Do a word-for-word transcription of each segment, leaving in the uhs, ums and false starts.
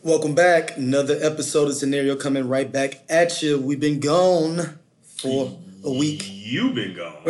Welcome back. Another episode of Scenario coming right back at you. We've been gone for a week. You've been gone.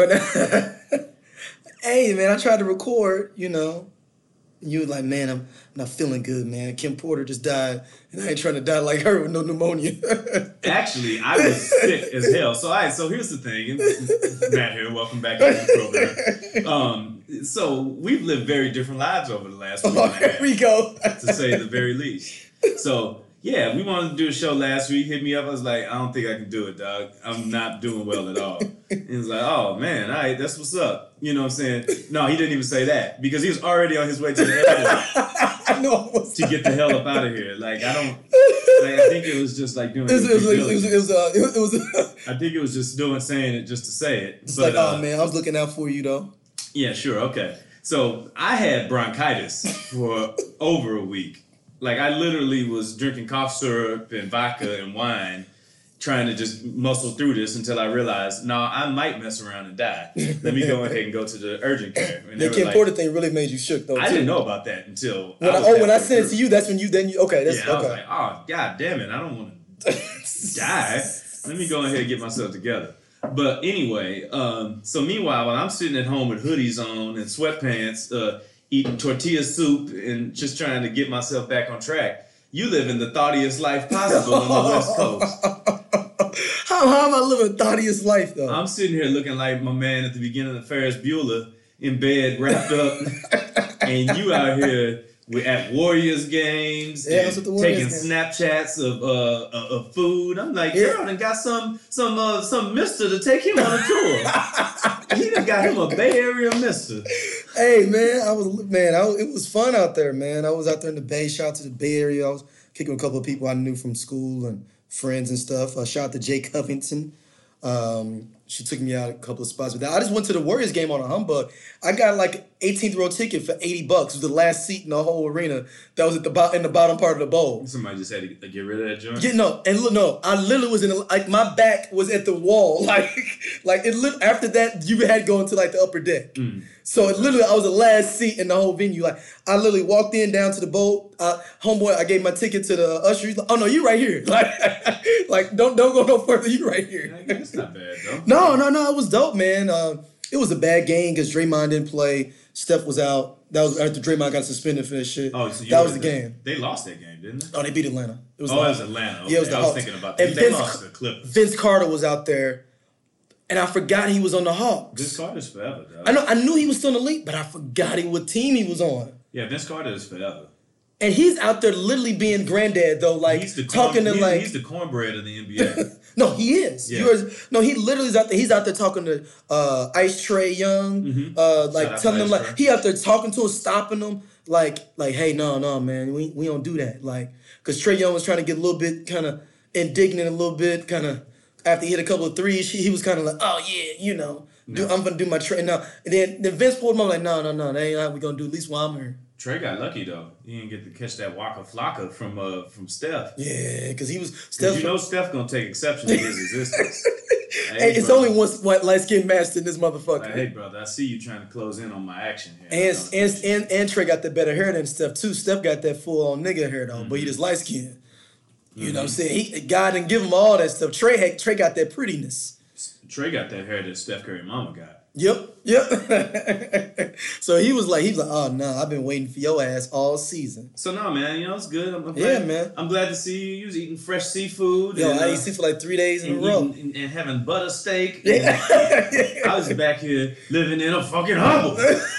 Hey, man, I tried to record, you know. You were like, man, I'm not feeling good, man. Kim Porter just died, and I ain't trying to die like her with no pneumonia. Actually, I was sick as hell. So, all right, so here's the thing. Matt here. Welcome back to the program. Um, so, we've lived very different lives over the last week. Oh, here we go. To say the very least. So, yeah, we wanted to do a show last week. Hit me up. I was like, I don't think I can do it, dog. I'm not doing well at all. And he was like, oh, man, all right, that's what's up. You know what I'm saying? No, he didn't even say that because he was already on his way to the airport no, to get the hell up out of here. Like, I don't, like, I think it was just like doing it. Was, it, was, it, was, it, was, uh, it was, it was I think it was just doing, saying it just to say it. It's but, like, oh, uh, man, I was looking out for you, though. Yeah, sure, okay. So, I had bronchitis for over a week. Like, I literally was drinking cough syrup and vodka and wine, trying to just muscle through this until I realized, no, nah, I might mess around and die. Let me go ahead and go to the urgent care. And the Kim like, Porter thing really made you shook, though. I too. didn't know about that until when I I, oh when I sent it to you. That's when you then you okay. That's yeah. I okay. was like, oh god damn it, I don't want to die. Let me go ahead and get myself together. But anyway, um, so meanwhile, while I'm sitting at home with hoodies on and sweatpants, uh, eating tortilla soup and just trying to get myself back on track. You live in the thoughtiest life possible on the West Coast. How, how am I living the thoughtiest life, though? I'm sitting here looking like my man at the beginning of Ferris Bueller in bed, wrapped up, and you out here with, at Warriors games, yeah, and the Warriors taking games. Snapchats of uh of food. I'm like, yeah. girl, done got some some uh, some mister to take him on a tour. He done got him a Bay Area mister. Hey man, I was man, I, it was fun out there, man. I was out there in the Bay. Shout out to the Bay Area. I was kicking with a couple of people I knew from school and friends and stuff. Uh, shout out to Jay Covington. Um, she took me out a couple of spots with that. I just went to the Warriors game on a humbug. I got like an eighteenth row ticket for eighty bucks. It was the last seat in the whole arena. That was at the bo- in the bottom part of the bowl. Somebody just had to get rid of that joint. Yeah, no, and look, no, I literally was in the, like my back was at the wall, like, like it. Lit- after that, you had to go into like the upper deck. Mm. So it literally, I was the last seat in the whole venue. Like I literally walked in down to the boat. Uh, homeboy, I gave my ticket to the usher. He's like, oh no, you right here. Like, like don't don't go no further. You right here. That's not bad though. No, no, no. It was dope, man. Uh, it was a bad game because Draymond didn't play. Steph was out. That was after Draymond got suspended for that shit. Oh, so you that was the that. game. They lost that game, didn't they? Oh, they beat Atlanta. It was oh, the, it was Atlanta. Okay. Yeah, it was the I was Hawks. thinking about that. And They Vince, lost to the Clippers. Vince Carter was out there, and I forgot he was on the Hawks. Vince Carter's forever, dog. I know. I knew he was still in the league, but I forgot he, what team he was on. Yeah, Vince Carter is forever. And he's out there literally being granddad, though, like he's the talking corn, to he's, like he's the cornbread of the N B A. No, he is. Yeah. Yours, no, he literally is out there. He's out there talking to uh, Ice Trae Young, mm-hmm. uh, like Shout telling him Ice like Trae. he out there talking to him, stopping him, like like hey, no, no, man, we we don't do that, like because Trae Young was trying to get a little bit kind of indignant, a little bit kind of after he hit a couple of threes, he, he was kind of like, oh yeah, you know, do, no. I'm gonna do my Trae now. And then then Vince pulled him up like, no, no, no, that ain't how we gonna do. At least while I'm here. Trey got lucky though. He didn't get to catch that Waka Flocka from uh from Steph. Yeah, because he was Steph. You know Steph gonna take exception to his existence. Hey, hey, it's brother. Only one white light skinned match in this motherfucker. Like, hey brother, I see you trying to close in on my action here. And and, and and Trey got that better hair than Steph too. Steph got that full on nigga hair though, mm-hmm. but he just light skinned. You mm-hmm. know what I'm saying? He God didn't give him all that stuff. Trey had, Trey got that prettiness. Trey got that hair that Steph Curry mama got. Yep, yep. So he was like, he was like, oh no, I've been waiting for your ass all season. So no, man, you know it's good. I'm, I'm yeah, glad, man. I'm glad to see you. You was eating fresh seafood. Yo, and, I uh, ate seafood for like three days in and a row, eating, and, and having butter steak. Yeah. I was back here living in a fucking hovel.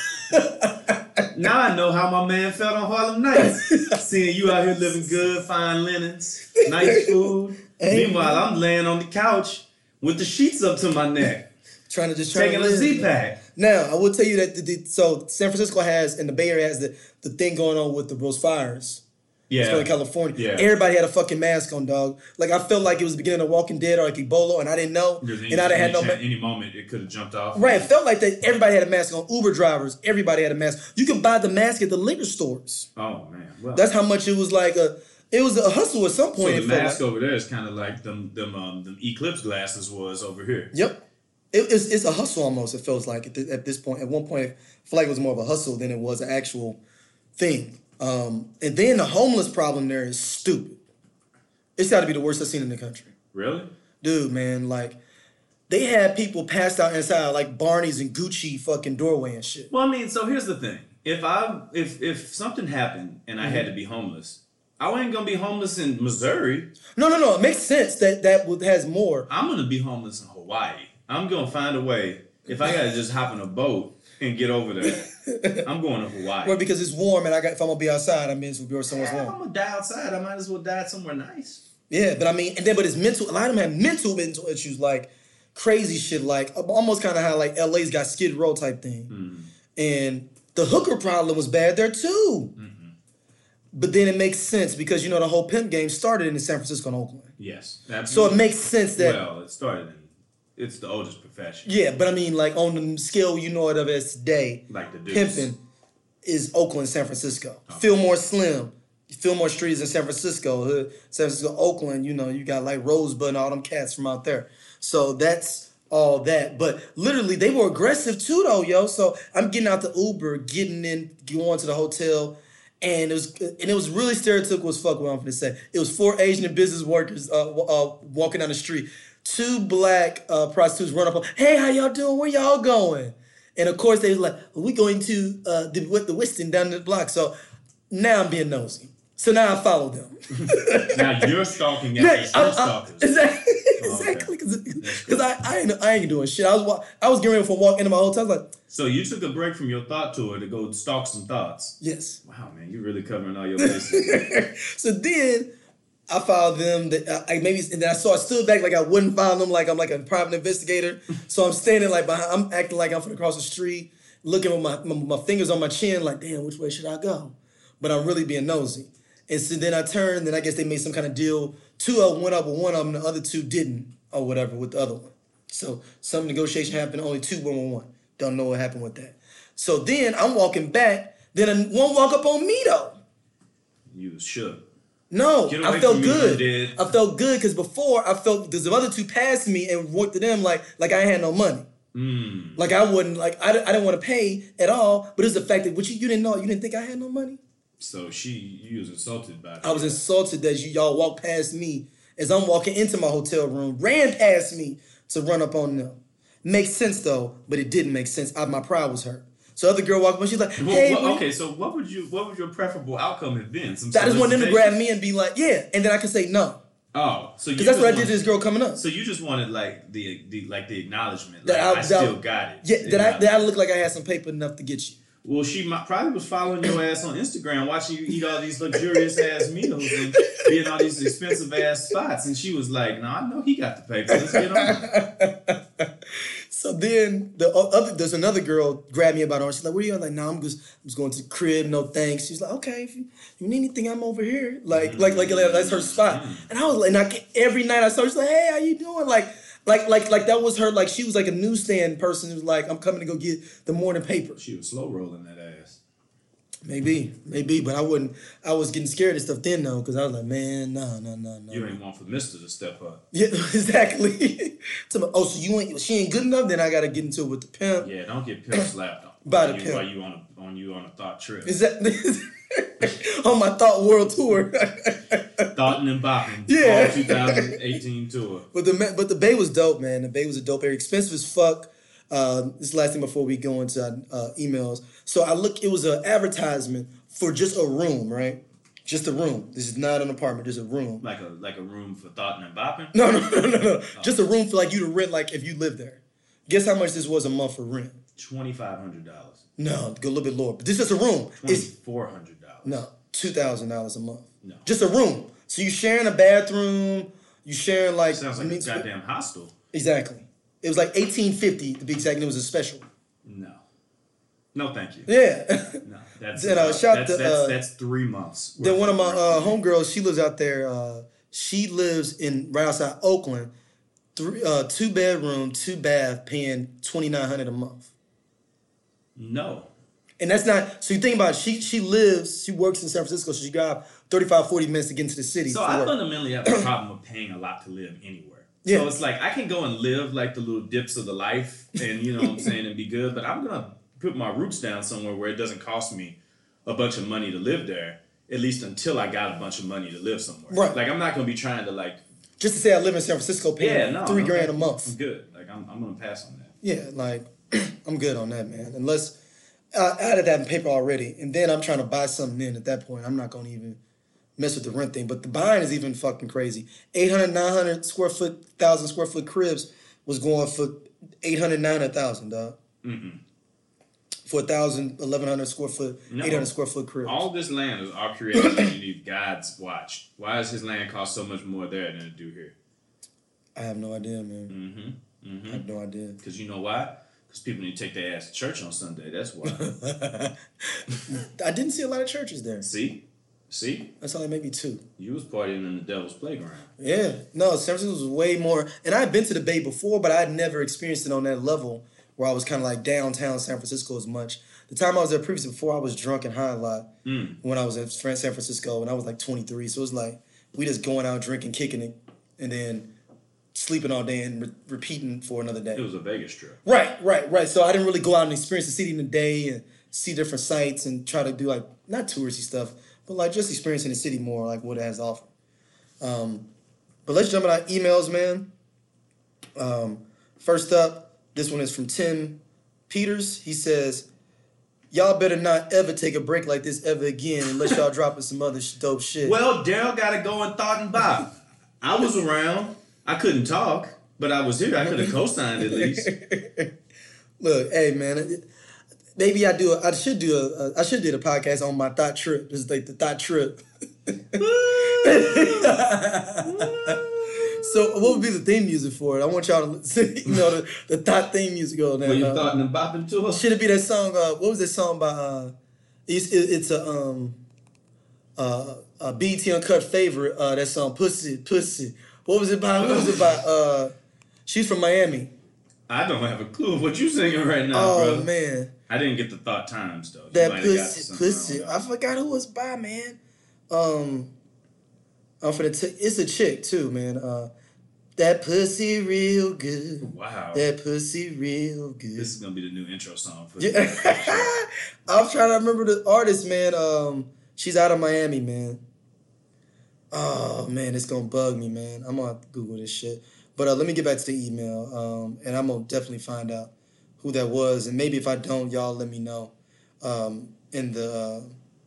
Now I know how my man felt on Harlem Nights. Seeing you out here living good, fine linens, nice food. Hey, meanwhile, man. I'm laying on the couch with the sheets up to my neck. Trying to just try taking to a Z-Pack. Now, I will tell you that the, the, so San Francisco has, and the Bay Area has the, the thing going on with the those fires. Yeah. In California. Yeah. Everybody had a fucking mask on, dog. Like, I felt like it was the beginning of Walking Dead or like Ebola, and I didn't know. Any, and I didn't have no. Ma- any moment, it could have jumped off. Right. It felt like that everybody had a mask on. Uber drivers, everybody had a mask. You could buy the mask at the liquor stores. Oh, man. Well, that's how much it was like a. It was a hustle at some point. So the mask like. over there is kind of like them, them, um, them Eclipse glasses was over here. Yep. It, it's, it's a hustle almost, it feels like, at, the, at this point. At one point, I feel like it was more of a hustle than it was an actual thing. Um, and then the homeless problem there is stupid. It's got to be the worst I've seen in the country. Really? Dude, man, like, they had people passed out inside like Barney's and Gucci fucking doorway and shit. Well, I mean, so here's the thing. If I if if something happened and I mm-hmm. had to be homeless, I ain't gonna be homeless in Missouri. No, no, no. It makes sense that that has more. I'm gonna be homeless in Hawaii. I'm gonna find a way. If I gotta just hop in a boat and get over there, I'm going to Hawaii. Well, because it's warm and I got if I'm gonna be outside, I mean, it's gonna be somewhere yeah, warm. If I'm gonna die outside, I might as well die somewhere nice. Yeah, but I mean, and then but it's mental. A lot of them have mental mental issues, like crazy shit, like almost kind of how like L A's got Skid Row type thing, mm-hmm. and the hooker problem was bad there too. Mm-hmm. But then it makes sense because you know the whole pimp game started in San Francisco and Oakland. Yes, absolutely. So it makes sense that well, it started in it's the oldest profession. Yeah, but I mean, like on the scale you know it of as today, like the Deuce. Pimping is Oakland, San Francisco. Okay. Fillmore Slim. Fillmore Street is in San Francisco. Uh, San Francisco, Oakland, you know, you got like Rosebud and all them cats from out there. So that's all that. But literally, they were aggressive too, though, yo. So I'm getting out the Uber, getting in, going to the hotel, and it was and it was really stereotypical as fuck, what I'm going to say. It was four Asian business workers uh, uh, walking down the street. Two black uh, prostitutes run up on, hey, how y'all doing? Where y'all going? And of course, they was like, well, we going to uh, the, the Westin down the block. So now I'm being nosy. So now I follow them. Now you're stalking at the street stalkers. Exactly. Exactly. Because I, I, ain't, I ain't doing shit. I was I was getting ready for a walk into my hotel. I was like, so you took a break from your thought tour to go stalk some thoughts. Yes. Wow, man, you're really covering all your bases. So then I followed them. That I maybe and then I saw I stood back like I wouldn't follow them, like I'm like a private investigator. So I'm standing like behind. I'm acting like I'm from across the street, looking with my, my my fingers on my chin, like damn, which way should I go? But I'm really being nosy. And so then I turned, and I guess they made some kind of deal. Two of them went up with one of them, the other two didn't, or whatever, with the other one. So some negotiation happened, only two went with one. Don't know what happened with that. So then I'm walking back, then one walk up on me, though. You was shook. No, I felt good. I felt good because before I felt the other two passed me and walked to them like like I had no money. Mm. Like I wouldn't, like I, I didn't want to pay at all, but it was the fact that what you, you didn't know, you didn't think I had no money. So she, you was insulted by that. I was insulted that you y'all walked past me as I'm walking into my hotel room, ran past me to run up on them. Makes sense though, but it didn't make sense. I, my pride was hurt. So other girl walked up, she's like, "Hey." Well, well, okay, so what would you, what would your preferable outcome have been? Some I just want them to grab me and be like, "Yeah," and then I could say no. Oh, so because that's what I did to this girl coming up. So you just wanted like the, the like the acknowledgement, like, that I, I still that, got it. Yeah, that I, that I look like I had some paper enough to get you. Well, she might, probably was following your ass on Instagram, watching you eat all these luxurious ass meals and be in all these expensive ass spots. And she was like, "No, I know he got the paper. Let's get on." So then the other, there's another girl grabbed me about her. She's like, "Where are you?" I'm like, "No, I'm just, I'm just going to the crib. No thanks." She's like, "Okay, if you, if you need anything, I'm over here." Like, mm-hmm. like, like, like that's her spot. Mm-hmm. And I was like, and I, every night I saw her, she's like, "Hey, how you doing?" Like. Like, like, like that was her, like, she was like a newsstand person who was like, I'm coming to go get the morning paper. She was slow rolling that ass. Maybe, maybe, but I wouldn't, I was getting scared and stuff then, though, because I was like, man, no, no, no, no. You ain't want for Mister to step up. Yeah, exactly. Oh, so you ain't, she ain't good enough, then I got to get into it with the pimp. Yeah, don't get pimp slapped on. By the you, pimp. While you on a, on you on a thought trip. Is that, on my Thought World Tour. Thought and bopping. Yeah. All twenty eighteen tour. But the but the Bay was dope, man. The Bay was a dope area. Expensive as fuck. Uh, this is the last thing before we go into uh, emails. So I look, it was an advertisement for just a room, right? Just a room. This is not an apartment, just a room. Like a like a room for thought and bopping? No, no, no, no, no. Oh. Just a room for like you to rent, like if you live there. Guess how much this was a month for rent? twenty-five hundred dollars. No, go a little bit lower. But this is just a room. twenty-four hundred dollars. No, two thousand dollars a month. No. Just a room. So you sharing a bathroom, you sharing like... Sounds like a goddamn hostel. Exactly. It was like eighteen fifty to be exact, and it was a special. No. No, thank you. Yeah. No, that's, then, uh, uh, shout that's, to, that's, uh, that's three months. Then one of my uh, homegirls, she lives out there. Uh, she lives in right outside Oakland. Three, uh, two bedroom, two bath, paying twenty-nine hundred dollars a month. No. And that's not, so you think about it, she she lives, she works in San Francisco, so she got thirty-five, forty minutes to get into the city. So I work. fundamentally have a problem with paying a lot to live anywhere. Yeah. So it's like, I can go and live like the little dips of the life and, you know what I'm saying, and be good, but I'm going to put my roots down somewhere where it doesn't cost me a bunch of money to live there. at least until I got a bunch of money to live somewhere. Right. Like I'm not gonna be trying to like. Just to say I live in San Francisco paying Yeah, no, three no, grand I'm, a month. I'm good. Like I'm, I'm gonna pass on that. Yeah, like I'm good on that, man. Unless I added that in paper already, and then I'm trying to buy something in. At that point, I'm not gonna even mess with the rent thing. But the buying is even fucking crazy. eight hundred, nine hundred square foot, thousand square foot cribs was going for eight hundred, nine hundred thousand, dog. Mm-mm. For a thousand, eleven hundred square foot, No. eight hundred square foot cribs. All this land is our creation underneath God's watch. Why does his land cost so much more there than it do here? I have no idea, man. Mm-hmm. Mm-hmm. I have no idea. Because you know why? Because people need to take their ass to church on Sunday. That's why. I didn't see a lot of churches there. See? See? That's only maybe two. You was partying in the devil's playground. Yeah. No, San Francisco was way more. And I had been to the Bay before, but I had never experienced it on that level where I was kind of like downtown San Francisco as much. The time I was there previously, before I was drunk and high a lot Mm. when I was in San Francisco when I was like twenty-three. So it was like we just going out drinking, kicking it, and then sleeping all day and re- repeating for another day. It was a Vegas trip. Right, right, right. So I didn't really go out and experience the city in a day and see different sights and try to do like, not touristy stuff, but like just experiencing the city more, like what it has to offer. Um, but let's jump into our emails, man. Um, first up, this one is from Tim Peters. He says, y'all better not ever take a break like this ever again unless y'all dropping some other sh- dope shit. Well, Daryl got to go and thought and Bob. I was around. I couldn't talk, but I was here. I could have co-signed at least. Look, hey, man. It, maybe I do. A, I should do a, a. I should do the podcast on my thought trip. It's like the thought trip. So, what would be the theme music for it? I want y'all to listen, you know the, the thought theme music on there. Were you uh, thought and bopping to us? Should it be that song? Uh, what was that song by? Uh, it's it, it's a um, uh, a B E T Uncut favorite. Uh, that song, Pussy, Pussy. What was it by? What was it by? Uh, she's from Miami. I don't have a clue of what you singing right now, Oh brother. man. I didn't get the thought times though. You That might have got pussy, something pussy. wrong I forgot who it's by, man. Um, I'm finna t- it's a chick too, man. Uh, that pussy real good. Wow. That pussy real good. This is gonna be the new intro song for Yeah. the I was trying to remember the artist, man. Um, she's out of Miami, man. Oh man, it's gonna bug me, man. I'm gonna have to Google this shit. But uh, let me get back to the email, um, and I'm gonna definitely find out who that was, and maybe if I don't, y'all let me know um, in the uh,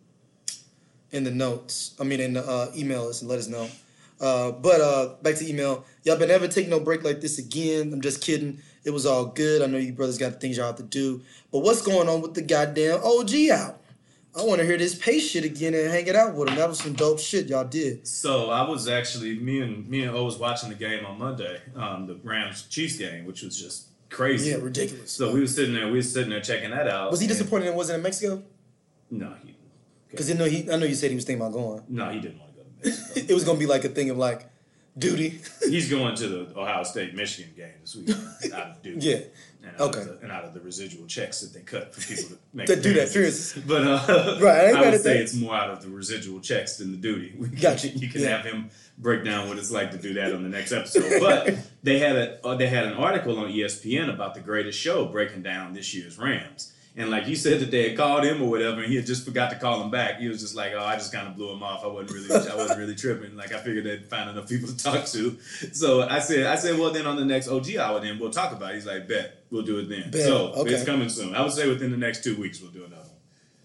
in the notes. I mean, in the uh, email us and let us know. Uh, but uh, back to email. Y'all been never take no break like this again. I'm just kidding. It was all good. I know you brothers got things y'all have to do. But what's going on with the goddamn O G out? I want to hear this Pace shit again and hang it out with him. That was some dope shit y'all did. So I was actually me and me and O was watching the game on Monday, um, the Rams Chiefs game, which was just crazy. Yeah, ridiculous. So we were sitting there, we were sitting there checking that out. Was he and- disappointed it wasn't in Mexico? No, he. Because I know he, I know you said he was thinking about going. No, he didn't want to go to Mexico. It was gonna be like a thing of like duty. He's going to the Ohio State Michigan game this weekend out of duty. Yeah. And out Okay. Of the, and out of the residual checks that they cut for people to make To do that, appearances. seriously. But uh, Right, I ain't I mad would at say that. it's more out of the residual checks than the duty. We can- Gotcha. You can Yeah. have him break down what it's like to do that on the next episode. But they had a uh, they had an article on E S P N about the greatest show breaking down this year's Rams. And like you said that they had called him or whatever, and he had just forgot to call him back. He was just like, "Oh, I just kind of blew him off. I wasn't really, I wasn't really tripping. Like I figured they'd find enough people to talk to." So I said, "I said, well, then on the next O G hour, then we'll talk about it." He's like, "Bet, we'll do it then." Bet. So Okay. it's coming soon. I would say within the next two weeks we'll do another one.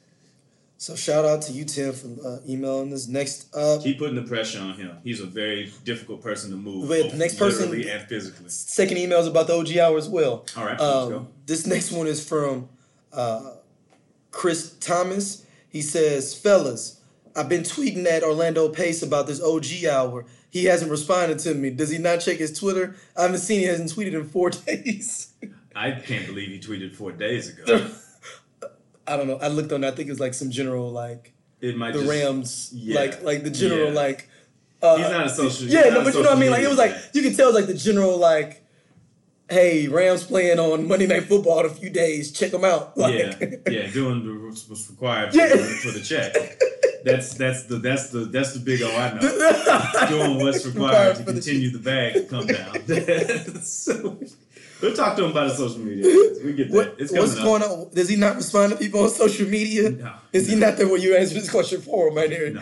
So shout out to you, Tim, for uh, emailing this. Next up, Keep putting the pressure on him. He's a very difficult person to move. Wait, both the next person- literally and physically. second email is about the O G hour as well. All right, let's Um, go. this next one is from uh, Chris Thomas. He says, fellas, I've been tweeting at Orlando Pace about this O G hour. He hasn't responded to me. Does he not check his Twitter? I haven't seen he hasn't tweeted in four days. I can't believe he tweeted four days ago. I don't know. I looked on that. I think it's like some general, like, It might the just, Rams, yeah. like, like the general, Yeah. like. Uh, He's not a social. Yeah, he's no, not a but you know what I social mean? Like, it media was like, guy. you can tell it was like the general, like, hey, Rams playing on Monday Night Football in a few days. Check them out. Like, yeah, yeah, doing the, what's required for, Yeah. the, for the check. That's that's the that's the that's the big O I know. Doing what's required to for the continue the bag to come down. so, We'll talk to him about his social media. We get that. What, it's what's up. going on? Does he not respond to people on social media? No. Is he not there when you answer this question for him right here? No.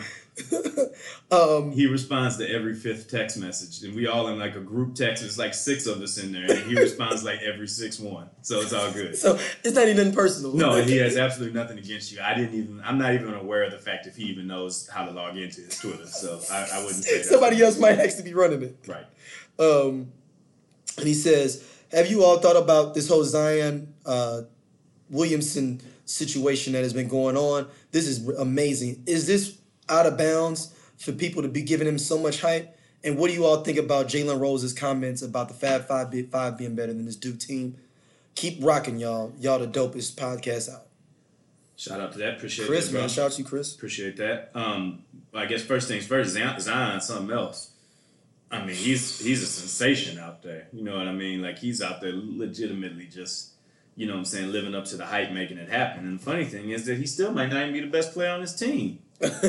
um, he responds to every fifth text message, and we all in like a group text. There's like six of us in there, and he responds like every six one. So it's all good. So it's not even personal. No, he has absolutely nothing against you. I didn't even. I'm not even aware of the fact if he even knows how to log into his Twitter. So I, I wouldn't say that. Somebody else might actually be running it. Right. Um, and he says, "Have you all thought about this whole Zion uh, Williamson situation that has been going on? This is amazing. Is this out of bounds for people to be giving him so much hype? And what do you all think about Jalen Rose's comments about the Fab Five, be, five being better than this Duke team? Keep rocking, y'all. Y'all the dopest podcast out." Shout out to that. Appreciate Chris, that, bro. man. Shout out to you, Chris. Appreciate that. Um, I guess first things first, Zion, Zion's something else. I mean, he's he's a sensation out there. You know what I mean? Like, he's out there legitimately just, you know what I'm saying, living up to the hype, making it happen. And the funny thing is that he still might not even be the best player on his team.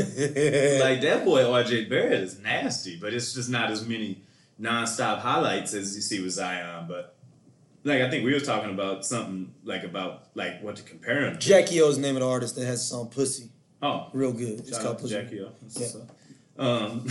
Like, that boy R J Barrett is nasty, but it's just not as many nonstop highlights as you see with Zion. But, like, I think we were talking about something, like, about, like, what to compare him to. Jackie O's name of the artist that has a song Pussy. Oh. Real good. It's Shout called out to Pussy. Jackie O. That's Yeah. what's up. Um,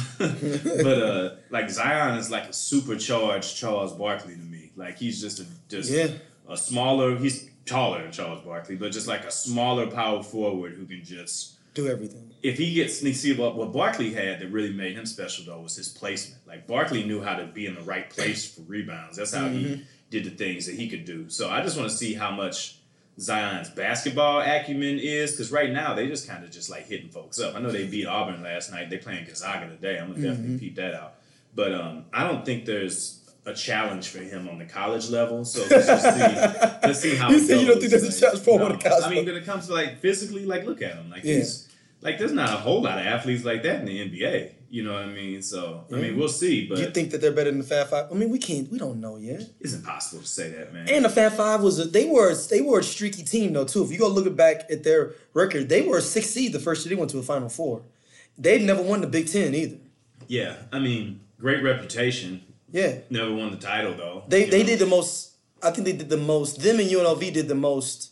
but uh, like Zion is like a supercharged Charles Barkley to me. Like, he's just a just Yeah. a smaller. He's taller than Charles Barkley, but just like a smaller power forward who can just Do everything. If he gets, you see what what Barkley had that really made him special though was his placement. Like, Barkley knew how to be in the right place for rebounds. That's how Mm-hmm. he did the things that he could do. So I just want to see how much Zion's basketball acumen is, because right now they just kind of just like hitting folks up. I know they beat Auburn last night. They playing Gonzaga today. I'm gonna definitely Mm-hmm. peep that out. But um, I don't think there's a challenge for him on the college level. So let's just see. Let's see how You it say goes. you don't think there's a Like, challenge for him no. on the college I mean, level? when it comes to like physically, like look at him. Like Yeah. he's like there's not a whole lot of athletes like that in the N B A. You know what I mean? So I Yeah. mean, we'll see. But You think that they're better than the Fab Five? I mean, we can't. We don't know yet. it's impossible to say that, man. And the Fab Five was a, they were they were a streaky team though too. If you go look back at their record, they were a sixth seed the first year they went to a Final Four. They've never won the Big Ten either. Yeah, I mean, great reputation. Yeah, Never won the title though. they you they know? did the most. I think they did the most. Them and U N L V did the most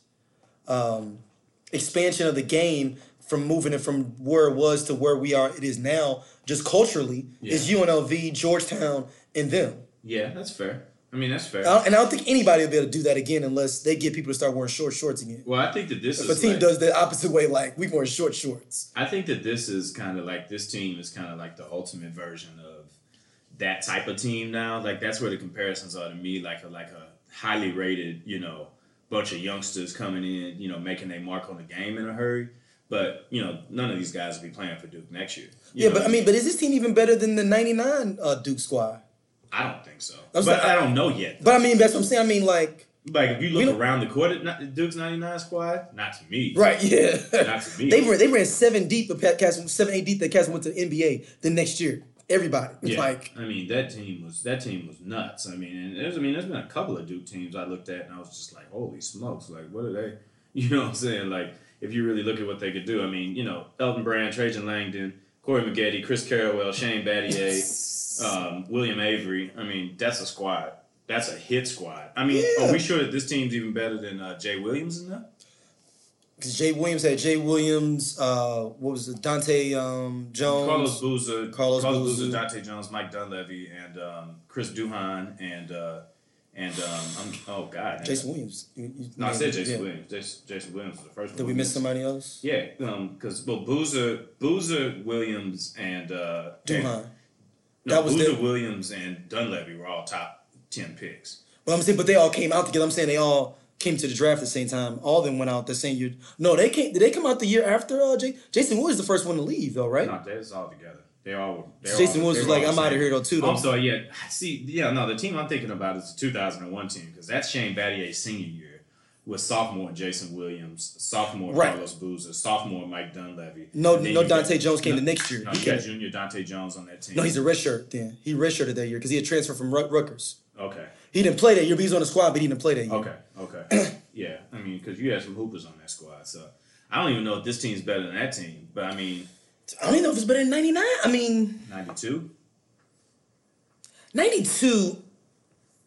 um, expansion of the game from moving it from where it was to where we are. It is now just culturally. Yeah. Is U N L V, Georgetown, and them. Yeah, that's fair. I mean, that's fair. I don't- and I don't think anybody will be able to do that again unless they get people to start wearing short shorts again. Well, I think that this If is a team like, does the opposite way, like we wearing short shorts. I think that this is kind of like this team is kind of like the ultimate version of that type of team now. Like that's where the comparisons are to me, like a like a highly rated, you know, bunch of youngsters coming in, you know, making their mark on the game in a hurry. But you know, none of these guys will be playing for Duke next year. You Yeah, know but what I mean, but is this team even better than the ninety-nine uh, Duke squad? I don't think so. I'm But saying- I don't know yet. But I mean, that's what I'm saying. I mean, like, Like if you We look don't- around the court at not- Duke's ninety-nine squad, not to me. right? Yeah, Not to me. they ran they ran seven deep. The cast seven eight deep. That cast went to the N B A the next year. Everybody, Yeah, like, I mean that team was that team was nuts. I mean, and there's I mean there's been a couple of Duke teams I looked at and I was just like, holy smokes, like what are they? You know what I'm saying? Like if you really look at what they could do, I mean, you know, Elton Brand, Trajan Langdon, Corey Maggette, Chris Carrawell, Shane Battier, um, William Avery. I mean, that's a squad. That's a hit squad. I mean, Yeah. are we sure that this team's even better than uh, Jay Williams in that? because Jay Williams had Jay Williams. Uh, what was it? Dante um, Jones. Carlos Boozer, Carlos Carlos Boozer. Boozer, Dante Jones, Mike Dunleavy, and um, Chris Duhan, and uh, and um, I'm, oh god, Jason Williams. You- you- No, I said Jason yeah. Williams. Jason, Jason Williams was the first one. Did we miss somebody else? Yeah, because well, Boozer, Boozer, Williams, and uh, Duhan. and- That no, was Boozer, the- Williams, and Dunleavy were all top ten picks. Well, I'm saying, but they all came out together. I'm saying they all came to the draft at the same time. All of them went out the same year. No, they came. Did they come out the year after? Uh, J- Jason Williams the first one to leave, though, right? No, that's all together. They all. They Jason all, Williams they was were like, all I'm the outta same. here, though, too, though. I'm sorry. Yeah, see, yeah, no, the team I'm thinking about is the two thousand one team because that's Shane Battier's senior year with sophomore Jason Williams, sophomore Right. Carlos Boozer, sophomore Mike Dunleavy. No, And then no. you got- Dante Jones came no, the next year. No, He you got came- junior Dante Jones on that team. no, he's a redshirt. Then he redshirted that year because he had transferred from Rut- Rutgers. Okay. He didn't play that year, but he was on the squad, but he didn't play that year. Okay. Okay. Yeah. I mean, because you had some hoopers on that squad, so I don't even know if this team's better than that team. But I mean, I don't even know if it's better than ninety-nine. I mean, ninety-two. ninety-two.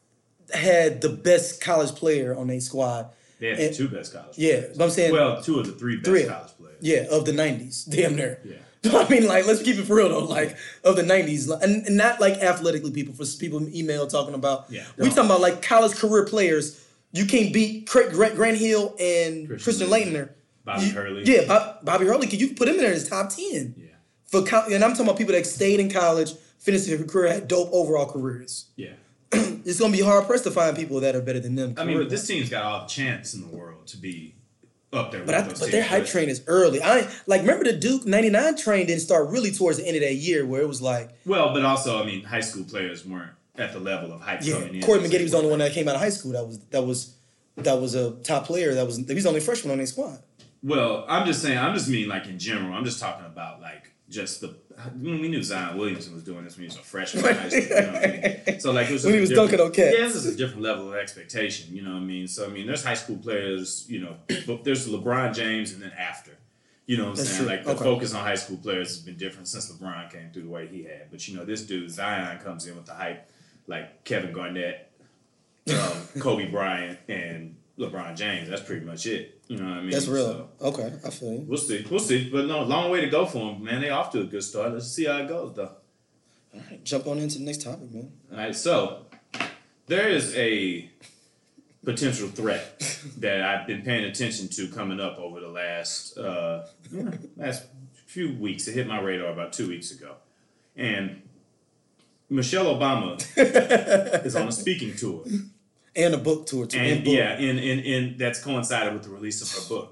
had the best college player on their squad. They had and, the two best college yeah, players. But I'm saying... Well, two of the three best three, college players. Yeah, of the nineties. Damn near. Yeah. I mean, like, let's keep it for real, though. Like, of the nineties. And, and not, like, athletically people. For people email talking about... Yeah. We talking about, like, college career players. You can't beat Craig, Grant Hill and Christian, Christian Laettner. Bobby you, Hurley. Yeah, Bob, Bobby Hurley. You can put him in there as top ten. Yeah. For And I'm talking about people that stayed in college, finished their career, had dope overall careers. Yeah. It's going to be hard pressed to find people that are better than them. I mean, but this team's got all the chance in the world to be up there. But, with I, those but teams. their hype train is early. I like remember the Duke ninety-nine train didn't start really towards the end of that year where it was like... Well, but also, I mean, high school players weren't at the level of hype yeah, coming in. Corey McGetty was the only one that came out of high school that was that was that was a top player. That was he was the only freshman on their squad. Well, I'm just saying, I'm just mean like in general. I'm just talking about like just the... When we knew Zion Williamson was doing this when he was a freshman in high school, you know what I mean? So like it was when he was dunking on cats. Yeah, this is a different level of expectation, you know what I mean? So I mean, there's high school players, you know, there's LeBron James and then after. You know what I'm That's saying? true. Like the okay. focus on high school players has been different since LeBron came through the way he had. But you know, this dude Zion comes in with the hype like Kevin Garnett, um, Kobe Bryant, and LeBron James. That's pretty much it. You know what I mean? That's real. So, okay, I feel you. We'll see. We'll see. But no, long way to go for them, man. They off to a good start. Let's see how it goes, though. All right, jump on into the next topic, man. All right, so there is a potential threat that I've been paying attention to coming up over the last uh, last few weeks. It hit my radar about two weeks ago. And Michelle Obama is on a speaking tour. And a book tour, too. And, and book. yeah, and, and, and that's coincided with the release of her book.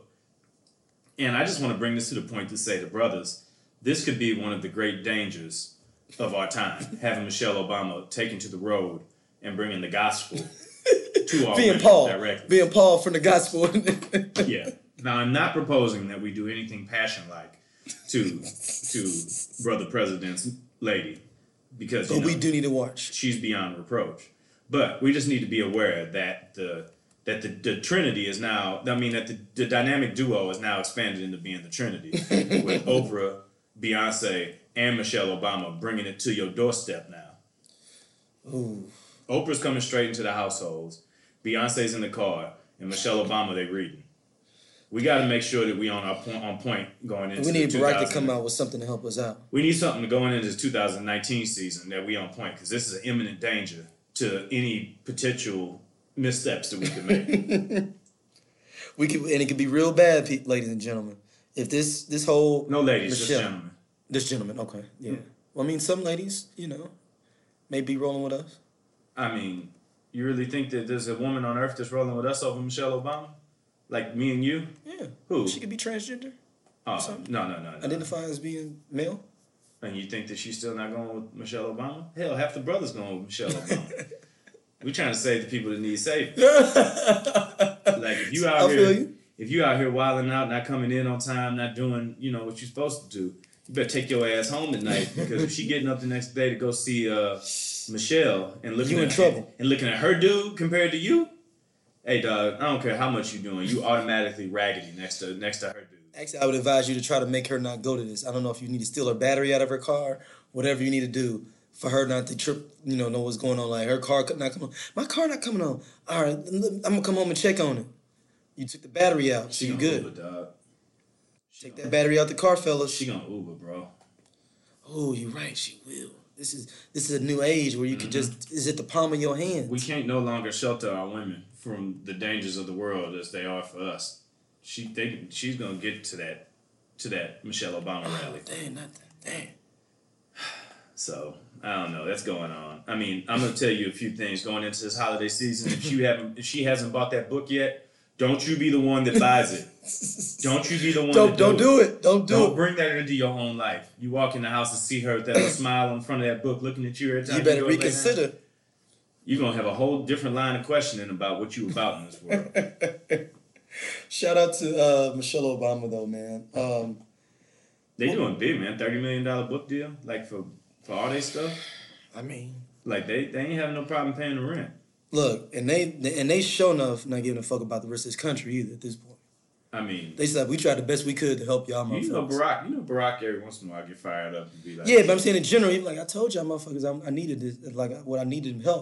And I just want to bring this to the point to say to brothers, this could be one of the great dangers of our time, having Michelle Obama taken to the road and bringing the gospel to our being Paul, directly. Being Paul from the gospel. Yeah. Now, I'm not proposing that we do anything passion-like to to Brother President's lady, because, you but know, we do need to watch. she's beyond reproach. But we just need to be aware that the that the, the Trinity is now, I mean, that the, the dynamic duo is now expanded into being the Trinity with Oprah, Beyonce, and Michelle Obama bringing it to your doorstep now. Ooh. Oprah's coming straight into the households. Beyonce's in the car, and Michelle Obama, they reading. We got to make sure that we on our point, on point going into. We need the Barack to come out with something to help us out. We need something to going into the two thousand nineteen season that we on point, because this is an imminent danger to any potential missteps that we could make. we could, and it could be real bad, pe- ladies and gentlemen. If this this whole no ladies, Michelle, just gentlemen. This gentleman, okay, yeah. Mm. Well, I mean, some ladies, you know, may be rolling with us. I mean, you really think that there's a woman on earth that's rolling with us over Michelle Obama? Like me and you? Yeah. Who? She could be transgender. Oh, no, no, no, no. Identify as being male. And you think that she's still not going with Michelle Obama? Hell, half the brothers going with Michelle Obama. We're trying to save the people that need saving. Like if you out I here, feel you. if you out here wilding out, not coming in on time, not doing, you know, what you're supposed to do, you better take your ass home at night, because if she getting up the next day to go see uh, Michelle and looking You at in trouble. and looking at her dude compared to you, hey dog, I don't care how much you doing, you automatically raggedy next to next to her dude. Actually, I would advise you to try to make her not go to this. I don't know if you need to steal her battery out of her car, whatever you need to do for her not to trip, you know, know what's going on. Like her car could not come on. My car not coming on. All right, I'm gonna come home and check on it. You took the battery out, so She you gonna good. Uber, dog. She Take gonna, that battery out the car, fellas. She gonna Uber, bro. Oh, you're right. She will. This is this is a new age where you Mm-hmm. can just is at the palm of your hand. We can't no longer shelter our women from the dangers of the world as they are for us. She they, she's gonna get to that to that Michelle Obama rally. Oh, dang, not that. Dang. So I don't know. That's going on. I mean, I'm gonna tell you a few things going into this holiday season. If you haven't, if she hasn't bought that book yet, don't you be the one that buys it. Don't you be the one. Don't that don't do do it. Don't do Don't it. bring that into your own life. You walk in the house and see her with that little smile in front of that book, looking at you every time. You better go lay down. reconsider. You're gonna have a whole different line of questioning about what you about in this world. Shout out to uh, Michelle Obama though, man. Um, They doing big, man. Thirty million dollar book deal, like for for all their stuff. I mean, Like they, they ain't having no problem paying the rent. look, and they and they sure enough not giving a fuck about the rest of this country either at this point. I mean, They said we tried the best we could to help y'all you know motherfuckers. Barack. You know Barack. Every once in a while, get fired up and be like, Yeah, but I'm saying in general, he like I told y'all motherfuckers, I, I needed this, like what I needed help. I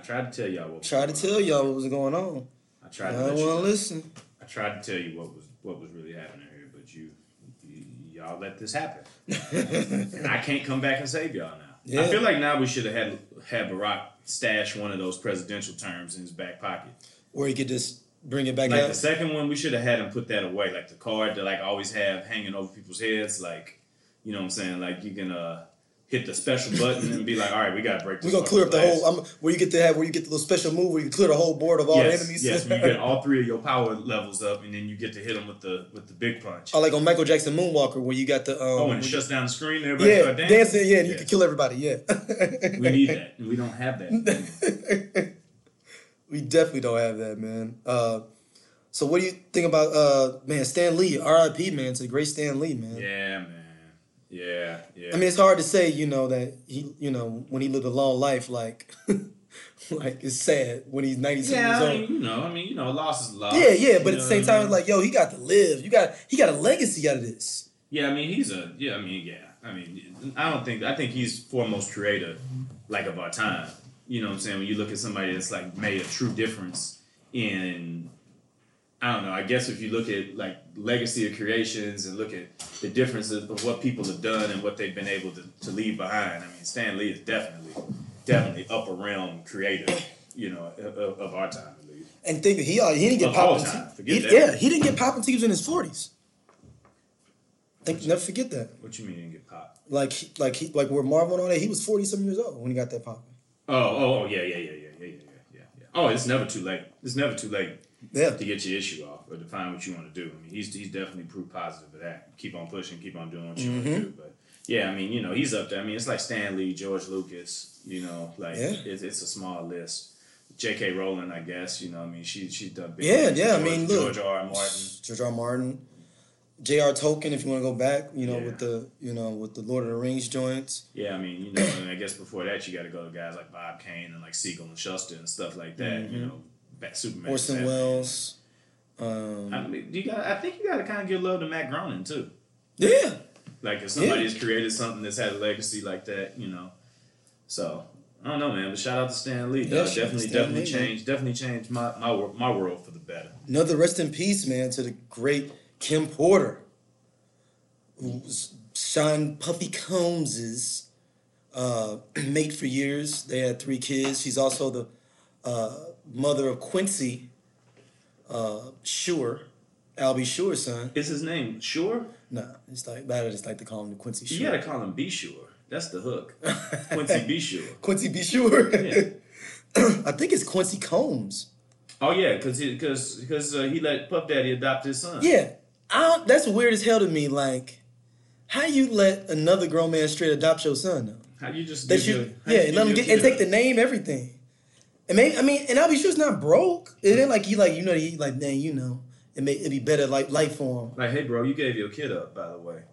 tried to tell y'all what was Tried to tell on. y'all what was going on. I tried I to let don't you want know. to listen. I tried to tell you what was what was really happening here, but you, you y'all let this happen, and I can't come back and save y'all now. Yeah. I feel like now we should have had had Barack stash one of those presidential terms in his back pocket. Or he could just bring it back Like out. the second one, we should have had him put that away, like the card that like always have hanging over people's heads, like you know what I'm saying, like you can uh, hit the special button and be like, all right, we gotta break this. We're gonna clear up the glass. whole. I'm, where you get to have where you get the little special move where you clear the whole board of all yes, the enemies. Yes, you get all three of your power levels up, and then you get to hit them with the with the big punch. Oh, like on Michael Jackson Moonwalker, where you got the. Um, oh, and it shuts down the screen. Everybody yeah, start dancing. dancing. Yeah, and you Yeah. can kill everybody. Yeah. We need that, and we don't have that. We definitely don't have that, man. Uh, so what do you think about uh, man Stan Lee? R I P man to the great Stan Lee, man. Yeah, man. Yeah, yeah. I mean, it's hard to say, you know, that he, you know, when he lived a long life, like, like it's sad when he's ninety-six yeah, years I old. mean, you know, I mean, you know, loss is loss. Yeah, yeah, but You at the know same what I time, mean? it's like, yo, he got to live. You got, he got a legacy out of this. Yeah, I mean, he's a, yeah, I mean, yeah. I mean, I don't think, I think he's foremost creator, like, of our time. You know what I'm saying? When you look at somebody that's, like, made a true difference in, I don't know, I guess if you look at, like, legacy of creations and look at the differences of what people have done and what they've been able to, to leave behind, I mean, Stan Lee is definitely, definitely upper realm creator, you know, of, of our time, at least. And think that he, uh, he didn't get Of all popped. time. Until, Forget he, that. yeah, he didn't get popped until he was in his forties. Think, never forget that. What you mean you didn't get popped? Like, he- like he, like where Marvel and all that, he was forty some years old when he got that popping. Oh, oh, oh, yeah, yeah, yeah, yeah, yeah, yeah, yeah, yeah. Oh, it's never too late. It's never too late. Yeah. To get your issue off or to find what you want to do. I mean, he's he's definitely proof positive of that. Keep on pushing, keep on doing what you want to do. But yeah, I mean, you know, he's up there. I mean, it's like Stan Lee, George Lucas. You know, like Yeah. it's, it's a small list. J K. Rowling, I guess. You know, I mean, she she's done big. Yeah, things. yeah. I George, mean, look, George R. R. Martin. George R. R. Martin, J R. Tolkien. If you want to go back, you know, Yeah. with the, you know, with the Lord of the Rings joints. Yeah, I mean, you know, and I guess before that, you got to go to guys like Bob Kane and like Siegel and Shuster and stuff like that. You know, Bat- Superman. Orson Batman. Welles. Um, I mean, you got. I think you got to kind of give love to Matt Groening too. yeah. Like if somebody Yeah. has created something that's had a legacy like that, you know. So I don't know, man. But shout out to Stan Lee. Yeah, Uh, shout out to definitely, Stan definitely Lee, man. changed. Definitely changed my my wor- my world for the better. Another rest in peace, man, to the great Kim Porter, who was Sean Puffy Combs's uh, mate for years. They had three kids. She's also the uh, mother of Quincy uh, Shure, Albie Shure's son. Is his name Sure? Nah, it's like that. I just like to call him the Quincy You Shure. gotta call him Be Sure. That's the hook. Quincy Be Sure. Quincy B. Shure. Yeah. I think it's Quincy Combs. Oh yeah, because because because uh, he let Puff Daddy adopt his son. Yeah, I don't, that's weird as hell to me. Like, how you let another grown man straight adopt your son? Though? How you just That give you, your- how yeah, you give let him your get and kid take the a- name, everything. And maybe I mean, and I'll be sure it's not broke. It ain't like he like you know he like dang you know it may it'd be better like life for him. Like, hey, bro, you gave your kid up, by the way.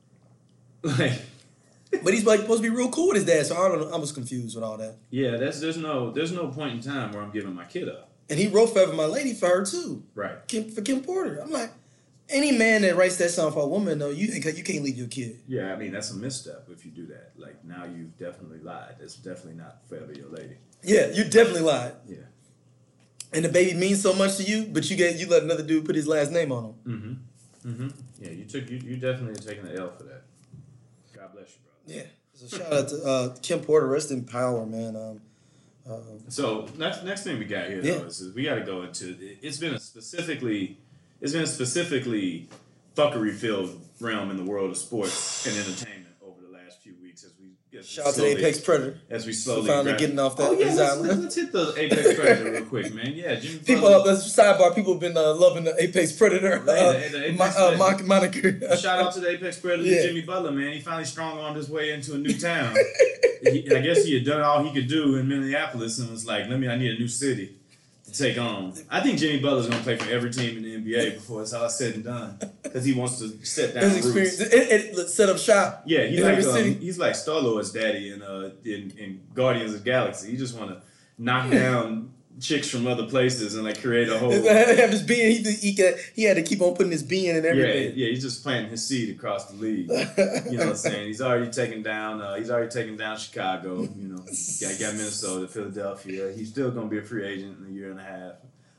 Like. But he's like supposed to be real cool with his dad, so I don't know. I was confused with all that. Yeah, that's there's no there's no point in time where I'm giving my kid up. And he wrote "Forever My Lady" for her too, Right. Kim, for Kim Porter. I'm like, any man that writes that song for a woman, though, you you can't leave your kid. Yeah, I mean that's a misstep if you do that. Like now you've definitely lied. That's definitely not forever your lady. Yeah, you definitely lied. Yeah. And the baby means so much to you, but you get you let another dude put his last name on him. Mm-hmm. Mm-hmm. Yeah, you took you you definitely are taking the L for that. God bless you, brother. Yeah. So shout out to uh, Kim Porter, rest in power, man. Um, uh, So next next thing we got here though Yeah. is, is we got to go into it's been a specifically it's been a specifically fuckery filled realm in the world of sports and entertainment over the last few weeks as we as we shout out to the slowly- Apex Predator. as we slowly finally grab- getting off that Oh yeah, his let's, island. let's, let's hit the Apex Predator real quick, man. Yeah, Jimmy People, Butler. uh, that's sidebar. People have been uh, loving the Apex Predator uh, Right, the Apex mo- uh, Predator. mon- moniker. Shout out to the Apex Predator, Yeah. Jimmy Butler, man. He finally strong armed his way into a new town. he, I guess he had done all he could do in Minneapolis and was like, "Let me. I need a new city to take on." I think Jimmy Butler's gonna play for every team in the N B A before it's all said and done because he wants to set down His roots. experience, it, it, set up shop. Yeah, he's in like every um, city. he's like Star Lord's daddy in uh in, in Guardians of the Galaxy. He just want to knock down chicks from other places and like create a whole. Have his being, he, he, got, he had to keep on putting his being and everything. Yeah, yeah, he's just planting his seed across the league. You know what I'm saying? He's already taken down. Uh, he's already taken down Chicago. You know, got got Minnesota, Philadelphia. He's still gonna be a free agent in a year and a half.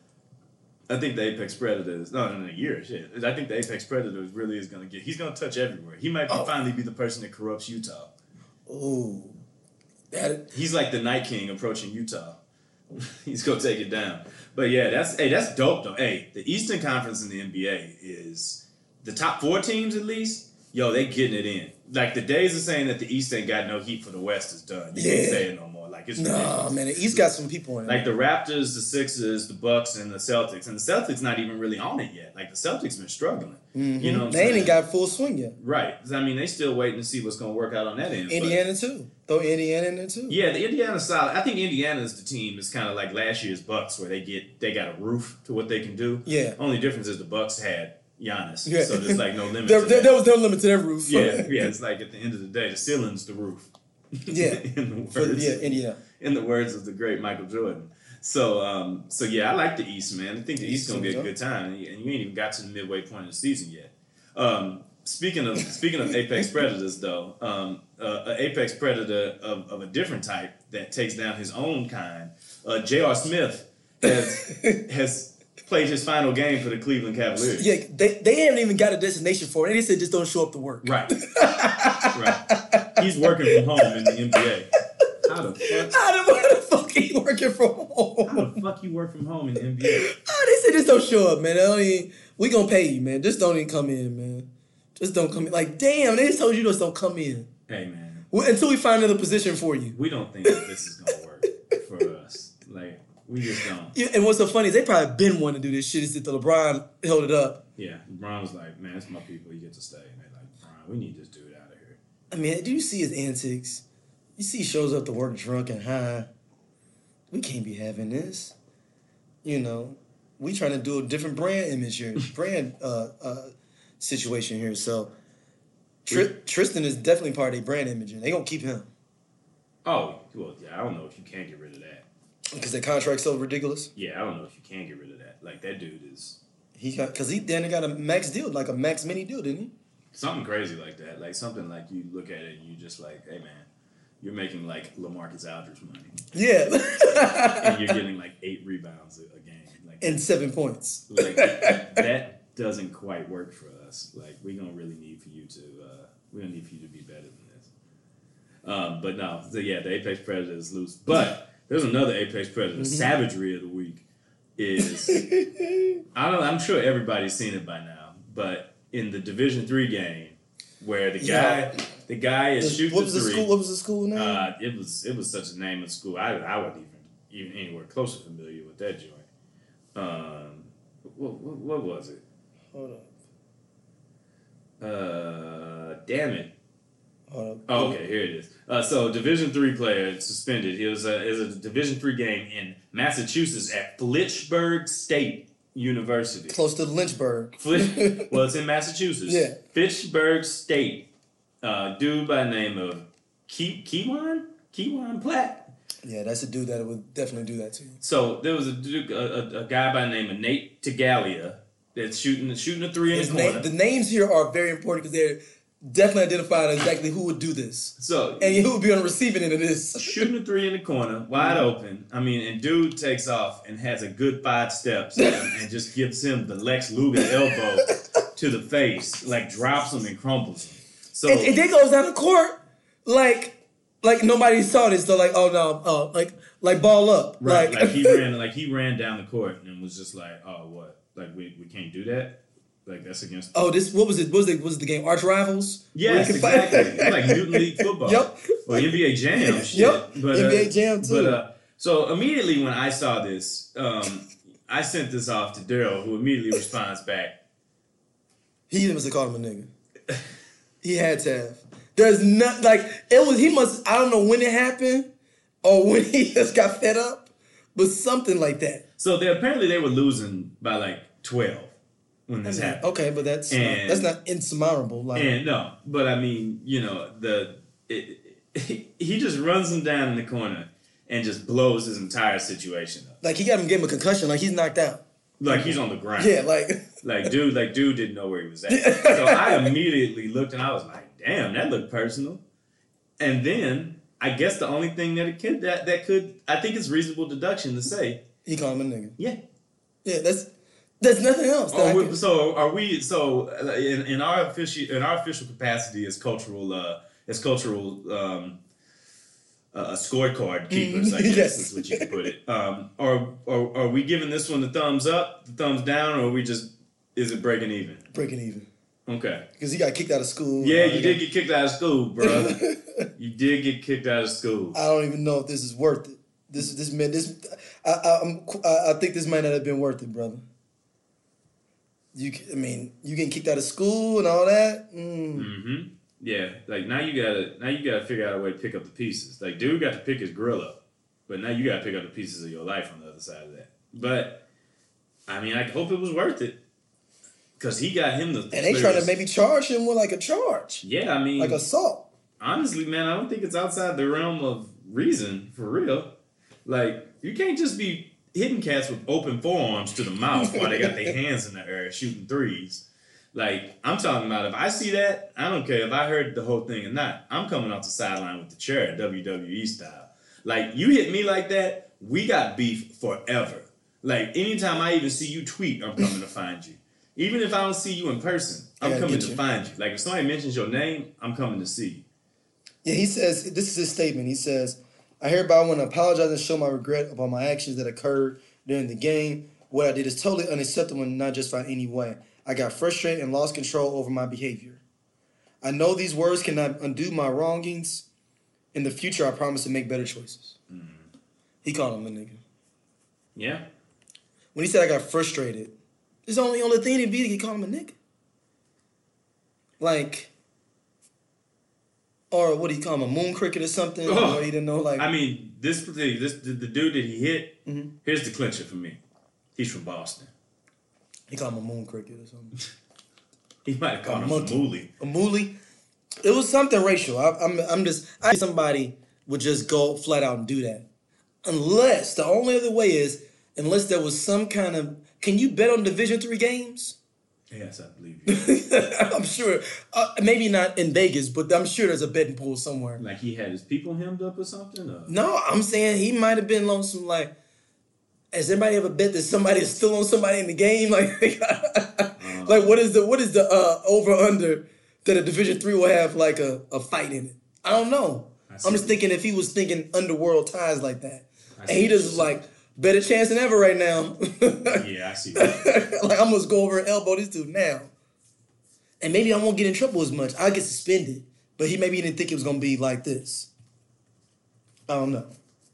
I think the Apex Predators. No, in a year, shit. I think the Apex Predators really is gonna get. He's gonna touch everywhere. He might be, oh. finally be the person that corrupts Utah. Ooh, that. He's like the Night King approaching Utah. He's gonna take it down. But yeah, that's hey, that's dope though. Hey, the Eastern Conference in the N B A is the top four teams at least. Yo, they getting it in. Like the days of saying that the East ain't got no heat for the West is done. You yeah. can't say it no more. Like it's no ridiculous. Man, the East got some people in it. Like the Raptors, the Sixers, the Bucks, and the Celtics. And the Celtics not even really on it yet. Like the Celtics been struggling. Mm-hmm. You know, what they I'm ain't got full swing yet. Right. I mean, they still waiting to see what's gonna work out on that end. Indiana but, too. Throw Indiana in there too. Yeah, the Indiana solid. I think Indiana's the team is kind of like last year's Bucks, where they get they got a roof to what they can do. Yeah. Only difference is the Bucks had Giannis, yeah. so there's like no limit. there, to there, that. there was no limit to their roof. Yeah, yeah. It's like at the end of the day, the ceiling's the roof. Yeah. in the words, For, yeah, Indiana. In the words of the great Michael Jordan. So, um, so yeah, I like the East, man. I think the East gonna get a good time, and you ain't even got to the midway point of the season yet. Um, speaking of speaking of Apex Predators, though, um, uh, an Apex Predator of, of a different type that takes down his own kind, uh, J R. Smith has has played his final game for the Cleveland Cavaliers. Yeah, they they haven't even got a destination for it. They said just don't show up to work. Right, right. He's working from home in the N B A. How the fuck? How the, how the fuck are you working from home? How the fuck you work from home in the N B A? Oh, they said just don't show up, man. They don't even, we gonna pay you, man. Just don't even come in, man. Just don't come in. Like, damn, they just told you just don't come in. Hey, man. Well, until we find another position for you. We don't think that this is gonna work for us. Like, we just don't. Yeah, and what's so funny is they probably been wanting to do this shit. It's that the LeBron held it up. Yeah, LeBron was like, man, it's my people. You get to stay. And they're like, LeBron, we need this dude out of here. I mean, do you see his antics? You see he shows up to work drunk and high. We can't be having this. You know, we trying to do a different brand image here, brand uh, uh, situation here. So Tr- Tristan is definitely part of their brand image, and they gonna keep him. Oh, well, yeah, I don't know if you can get rid of that. Because their contract's so ridiculous? Yeah, I don't know if you can get rid of that. Like, that dude is... He got... Because he then got a max deal, like a max mini deal, didn't he? Something crazy like that. Like, something like you look at it and you just like, hey, man, you're making, like, LaMarcus Aldridge money. Yeah. And you're getting, like, eight rebounds a, a game. Like, and seven points. Like, that doesn't quite work for us. Like, we're going to really need for you to... Uh, we're going to need for you to be better than this. Um, but no, so yeah, the Apex Predator is loose. But there's another Apex Predator. Mm-hmm. Savagery of the week is... I don't, I'm sure everybody's seen it by now, but in the Division three game, where the guy... Yeah. The guy is the, shooting what was the three. School, what was the school name? Uh, it was it was such a name of school. I I wasn't even, even anywhere close to familiar with that joint. Um, what, what, what was it? Hold up. Uh, damn it. Hold up. Oh, okay, here it is. Uh, so Division three player suspended. It was a it was a Division three game in Massachusetts at Fitchburg State University. Close to Lynchburg. Flitch, well, it's in Massachusetts. Yeah. Fitchburg State. Uh, dude by the name of Ke- Kewan? Kewan Platt? Yeah, that's a dude that would definitely do that to you. So there was a dude, a, a, a guy by the name of Nate Tagalia that's shooting shooting a three in the corner. Na- the names here are very important because they're definitely identifying exactly who would do this. So and who would be on the receiving end of this. Shooting a three in the corner, wide mm-hmm. open. I mean, and dude takes off and has a good five steps and, and just gives him the Lex Luger elbow to the face, like drops him and crumples him. So, and, and then goes down the court like like nobody saw this. So like, oh no, oh like like ball up. Right, like, like he ran like he ran down the court and was just like, oh what? Like we, we can't do that? Like that's against Oh, this what was it? What was it was it the game Arch Rivals? Yes, exactly. Like Newton League football. Yep. Or N B A Jam shit. Yep. But, N B A uh, Jam too. But uh, so immediately when I saw this, um, I sent this off to Daryl, who immediately responds back. He must have called him a nigga. He had to have. There's not like it was. He must. I don't know when it happened or when he just got fed up, but something like that. So they apparently they were losing by like twelve when this I mean, happened. Okay, but that's and, not, that's not insurmountable. Like, and no, but I mean, you know, the it, it, he just runs him down in the corner, and just blows his entire situation up. Like he got him, gave him a concussion. Like he's knocked out. Like he's on the ground. Yeah, like like dude, like dude didn't know where he was at. So I immediately looked and I was like, damn, that looked personal. And then I guess the only thing that it could that that could I think it's reasonable deduction to say he called him a nigga. Yeah, yeah. That's there's nothing else. Oh, we, so are we? So in, in our official in our official capacity as cultural uh, as cultural um, uh, scorecard keepers, I guess yes. is what you could put it. Um, are, are are we giving this one the thumbs up, the thumbs down, or are we just is it breaking even? Breaking even. Okay. Because he got kicked out of school. Yeah, you did get kicked out of school, bro. You did get kicked out of school. I don't even know if this is worth it. This this man this I I, I'm, I I think this might not have been worth it, brother. You I mean you getting kicked out of school and all that. Mm. Mm-hmm. Yeah, like now you gotta now you gotta figure out a way to pick up the pieces. Like dude got to pick his grill up, but now you gotta pick up the pieces of your life on the other side of that. But I mean, I hope it was worth it. Cause he got him the and they trying to maybe charge him with like a charge. Yeah, I mean, like assault. Honestly, man, I don't think it's outside the realm of reason for real. Like you can't just be hitting cats with open forearms to the mouth while they got their hands in the air shooting threes. Like I'm talking about, if I see that, I don't care if I heard the whole thing or not. I'm coming off the sideline with the chair, W W E style. Like you hit me like that, we got beef forever. Like anytime I even see you tweet, I'm coming to find you. Even if I don't see you in person, I'm yeah, coming to find you. Like, if somebody mentions your name, I'm coming to see you. Yeah, he says, this is his statement. He says, I hereby want to apologize and show my regret about my actions that occurred during the game. What I did is totally unacceptable and not justified in any way. I got frustrated and lost control over my behavior. I know these words cannot undo my wrongings. In the future, I promise to make better choices. Mm. He called him a nigga. Yeah. When he said I got frustrated, it's the only, only thing to be to call him a nigga. Like, or what do you call him, a moon cricket or something? Oh, or he didn't know, like. I mean, this this the, the dude that he hit, mm-hmm. here's the clincher for me. He's from Boston. He called him a moon cricket or something. He might have called him a moolie. A moolie? It was something racial. I, I'm, I'm just, I think somebody would just go flat out and do that. Unless, the only other way is, unless there was some kind of, can you bet on Division three games? Yes, I believe you. I'm sure. Uh, maybe not in Vegas, but I'm sure there's a betting pool somewhere. Like he had his people hemmed up or something? Or? No, I'm saying he might have been on some, like, has anybody ever bet that somebody is still on somebody in the game? Like, uh, like what is the what is the uh, over under that a Division three will have like a, a fight in it? I don't know. I'm just thinking if he was thinking underworld ties like that, and he just like. Better chance than ever right now. Yeah, I see that. Like, I'm going to go over and elbow this dude now. And maybe I won't get in trouble as much. I'll get suspended. But he maybe didn't think it was going to be like this. I don't know.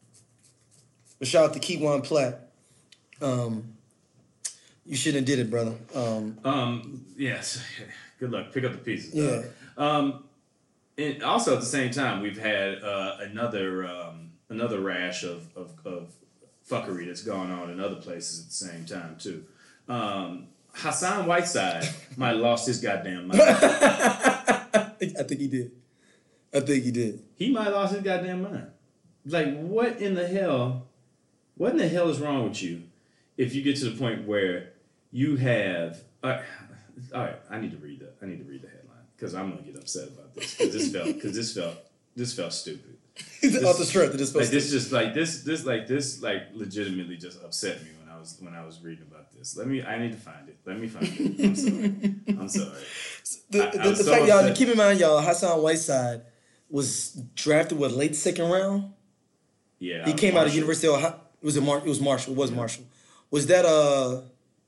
But shout out to Keywan Platt. Um, you shouldn't have did it, brother. Um, um, yes. Good luck. Pick up the pieces. Yeah. Um, and also at the same time, we've had uh, another um, another rash of, of, of fuckery that's going on in other places at the same time too. Um, Hassan Whiteside might have lost his goddamn mind. I think he did. I think he did. He might have lost his goddamn mind. Like, what in the hell? What in the hell is wrong with you? If you get to the point where you have, all right, all right I need to read that. I need to read the headline because I'm gonna get upset about this because this felt because this felt this felt stupid. This, off the strength of this, like this, just like this, this, like this, like legitimately just upset me when I was when I was reading about this. Let me, I need to find it. Let me find it. I'm sorry. I'm sorry. The, I, the, I the so fact, upset. y'all, keep in mind, y'all, Hassan Whiteside was drafted what late second round. Yeah, he came Marshall. out of University of Ohio. Was it Mar- It was Marshall. It was yeah. Marshall. Was that uh?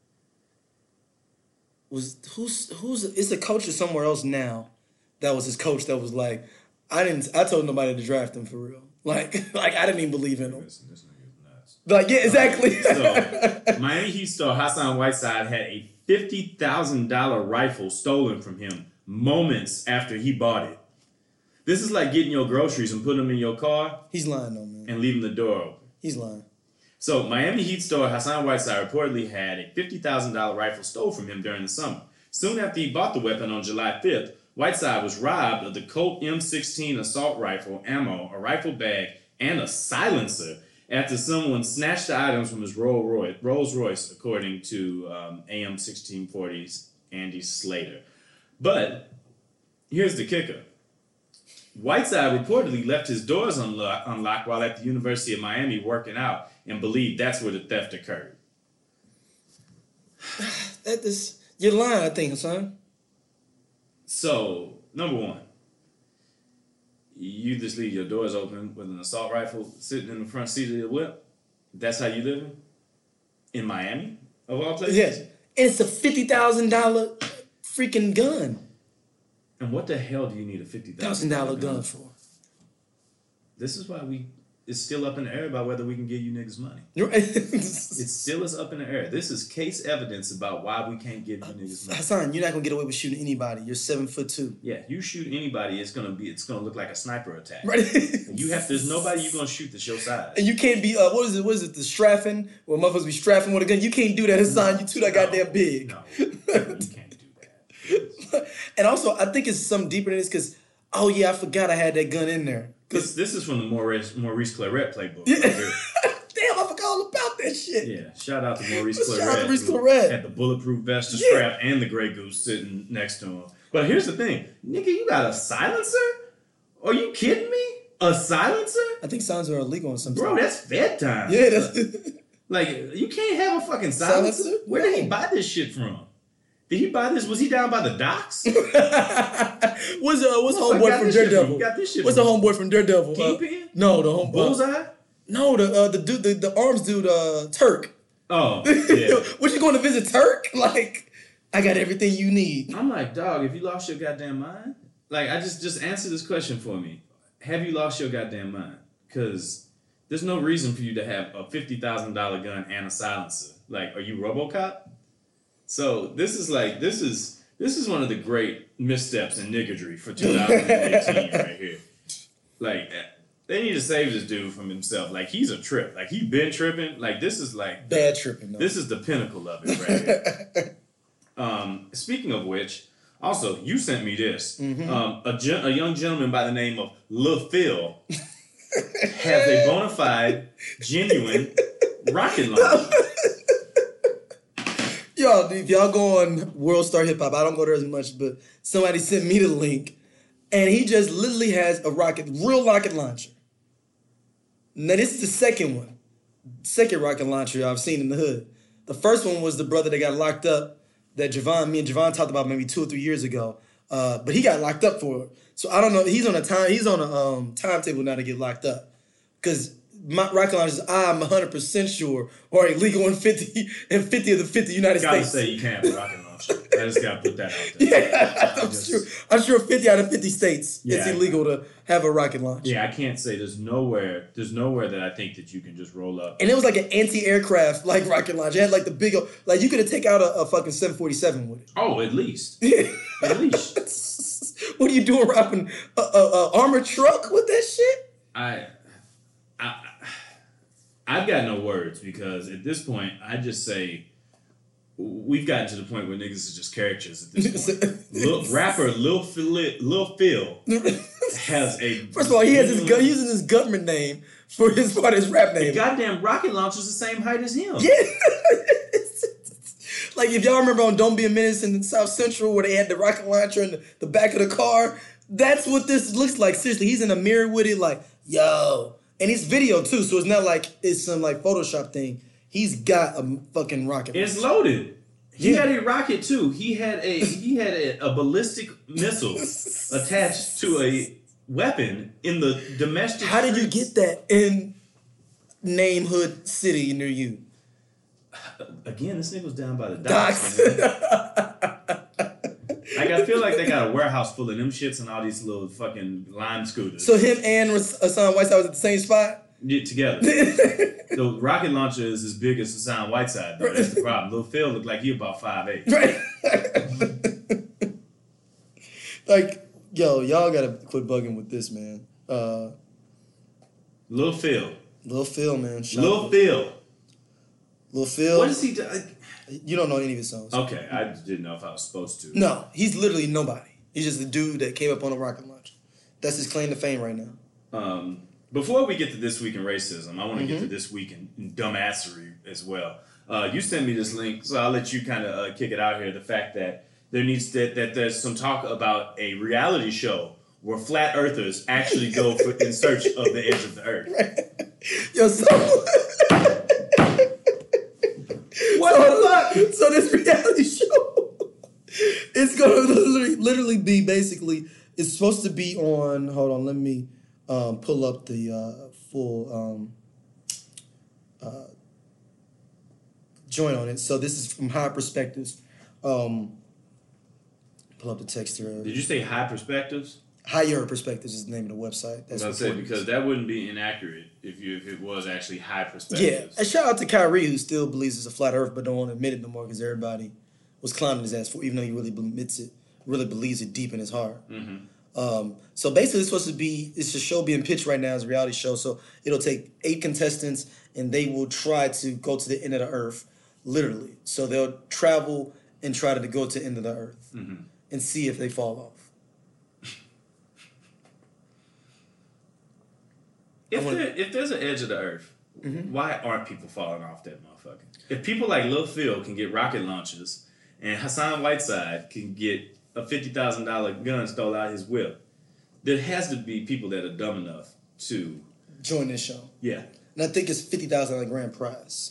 Was who's who's? It's a coach or somewhere else now. That was his coach. That was like. I didn't. I told nobody to draft him for real. Like, like I didn't even believe in him. This, this nigga's nuts. Like, yeah, exactly. Um, so, Miami Heat star Hassan Whiteside had a fifty thousand dollar rifle stolen from him moments after he bought it. This is like getting your groceries and putting them in your car. He's lying, though, man. And leaving the door open. He's lying. So, Miami Heat star Hassan Whiteside reportedly had a fifty thousand dollar rifle stolen from him during the summer. Soon after he bought the weapon on July fifth. Whiteside was robbed of the Colt M sixteen assault rifle, ammo, a rifle bag, and a silencer after someone snatched the items from his Rolls Royce, according to um, A M sixteen forty's Andy Slater. But here's the kicker. Whiteside reportedly left his doors unlo- unlocked while at the University of Miami working out and believed that's where the theft occurred. That is, you're lying, I think, son. So, number one, you just leave your doors open with an assault rifle sitting in the front seat of your whip? That's how you living? In Miami, of all places? Yes. And it's a fifty thousand dollars freaking gun. And what the hell do you need a fifty thousand thousand dollars dollars gun for? This is why we it's still up in the air about whether we can give you niggas money. It still is up in the air. This is case evidence about why we can't give you niggas money. Hassan, you're not gonna get away with shooting anybody. You're seven foot two. Yeah, you shoot anybody, it's gonna be it's gonna look like a sniper attack. Right. And you have there's nobody you're gonna shoot that's your size. And you can't be uh what is it, what is it, the straffing? Where motherfuckers be straffing with a gun. You can't do that, Hassan. No, you too that no, goddamn big. No, you can't do that. And also I think it's something deeper than this because oh yeah, I forgot I had that gun in there. This, this is from the Maurice, Maurice Claret playbook. Yeah. Right here. Damn, I forgot all about that shit. Yeah, shout out to Maurice Claret. Shout out to Maurice Claret. Had the bulletproof vest, the yeah. strap, and the Grey Goose sitting next to him. But here's the thing. Nigga, you got a silencer? Are you kidding me? A silencer? I think silencers are illegal in some Bro, that's Fed time. Yeah, that's... Like, you can't have a fucking silencer. silencer? Where no. did he buy this shit from? Did he buy this? Was he down by the docks? what's uh, what's oh, homeboy from Daredevil? Got this shit what's from? the homeboy from Daredevil? Kingpin? Uh, no, the homeboy. Bullseye? No, the uh, the dude, the, the arms dude, uh, Turk. Oh, yeah. What, you going to visit Turk? Like, I got everything you need. I'm like, dog, if you lost your goddamn mind, like, I just just answer this question for me. Have you lost your goddamn mind? Because there's no reason for you to have a fifty thousand dollars gun and a silencer. Like, are you RoboCop? So this is like this is this is one of the great missteps in niggardry for two thousand eighteen right here. Like they need to save this dude from himself. Like he's a trip. Like he been tripping. Like this is like bad tripping. Though. This is the pinnacle of it right here. um, speaking of which, also you sent me this. Mm-hmm. Um, a, gen- a young gentleman by the name of Lil Phil has a bona fide, genuine rocket launcher. Y'all, if y'all go on World Star Hip Hop, I don't go there as much, but somebody sent me the link, and he just literally has a rocket, real rocket launcher. Now this is the second one, second rocket launcher I've seen in the hood. The first one was the brother that got locked up, that Javon, me and Javon talked about maybe two or three years ago, uh, but he got locked up for it. So I don't know. He's on a time. He's on a um, timetable now to get locked up, because. My rocket launchers, I'm one hundred percent sure, are illegal in fifty in fifty of the fifty United gotta States. Gotta say you can't have a rocket launcher. I just gotta put that out there. Yeah, I'm just, sure. I'm sure fifty out of fifty states, yeah, it's illegal to have a rocket launcher. Yeah, I can't say there's nowhere. There's nowhere that I think that you can just roll up. And it was like an anti-aircraft like rocket launcher. It had like the big, like you could have taken out a, a fucking seven forty-seven with it. Oh, at least. At least. What are you doing, robbing a, a, a armored truck with that shit? I, I. I've got no words because at this point, I just say we've gotten to the point where niggas is just characters at this point. Lil, rapper Lil Phil, Lil Phil has a... First of all, he has his gun, using his government name for his part of his rap name. The goddamn rocket launcher's the same height as him. Yeah. Like if y'all remember on Don't Be a Menace in South Central where they had the rocket launcher in the, the back of the car, that's what this looks like. Seriously, he's in a mirror with it like, yo... And it's video too, so it's not like it's some like Photoshop thing. He's got a fucking rocket. It's loaded. He yeah. had a rocket too. He had a he had a, a ballistic missile attached to a weapon in the domestic. How streets. did you get that in name hood city near you? Again, this nigga was down by the docks. Like, I feel like they got a warehouse full of them shits and all these little fucking lime scooters. So him and Hassan Whiteside was at the same spot? Yeah, together. The rocket launcher is as big as Hassan Whiteside, though. That's the problem. Lil Phil looked like he about five eight. Right. Like, yo, y'all gotta quit bugging with this, man. Uh, Lil Phil. Lil Phil, man. Shout Lil out. Phil. Lil Phil. What does he do? You don't know any of his songs. Okay, I didn't know if I was supposed to. No, he's literally nobody. He's just a dude that came up on a rocket launcher. That's his claim to fame right now. Um, Before we get to This Week in Racism, I want to Mm-hmm. get to This Week in, in Dumbassery as well. Uh, you sent me this link, so I'll let you kind of uh, kick it out here. The fact that there needs to, that there's some talk about a reality show where flat earthers actually go for, in search of the edge of the earth. Yo, so What so, the fuck? So this reality show, it's gonna literally, literally be basically. It's supposed to be on. Hold on, let me um, pull up the uh, full um, uh, joint on it. So this is from High Perspectives. Um, pull up the text here. Did you say High Perspectives? Higher Perspectives is the name of the website. That's what I said, because that wouldn't be inaccurate if you if it was actually High Yeah, Perspectives. and shout out to Kyrie, who still believes it's a flat Earth, but don't want to admit it no more because everybody was clowning his ass for, even though he really admits it, really believes it deep in his heart. Mm-hmm. Um, so basically, it's supposed to be, it's a show being pitched right now as a reality show. So it'll take eight contestants, and they will try to go to the end of the Earth, literally. So they'll travel and try to go to the end of the Earth Mm-hmm. and see if they fall off. If, wanna- there, if there's an edge of the earth, Mhm. why aren't people falling off that motherfucker? If people like Lil Phil can get rocket launchers and Hassan Whiteside can get a fifty thousand dollars gun stole out his whip, there has to be people that are dumb enough to, Join this show. yeah. And I think it's fifty thousand dollars grand prize.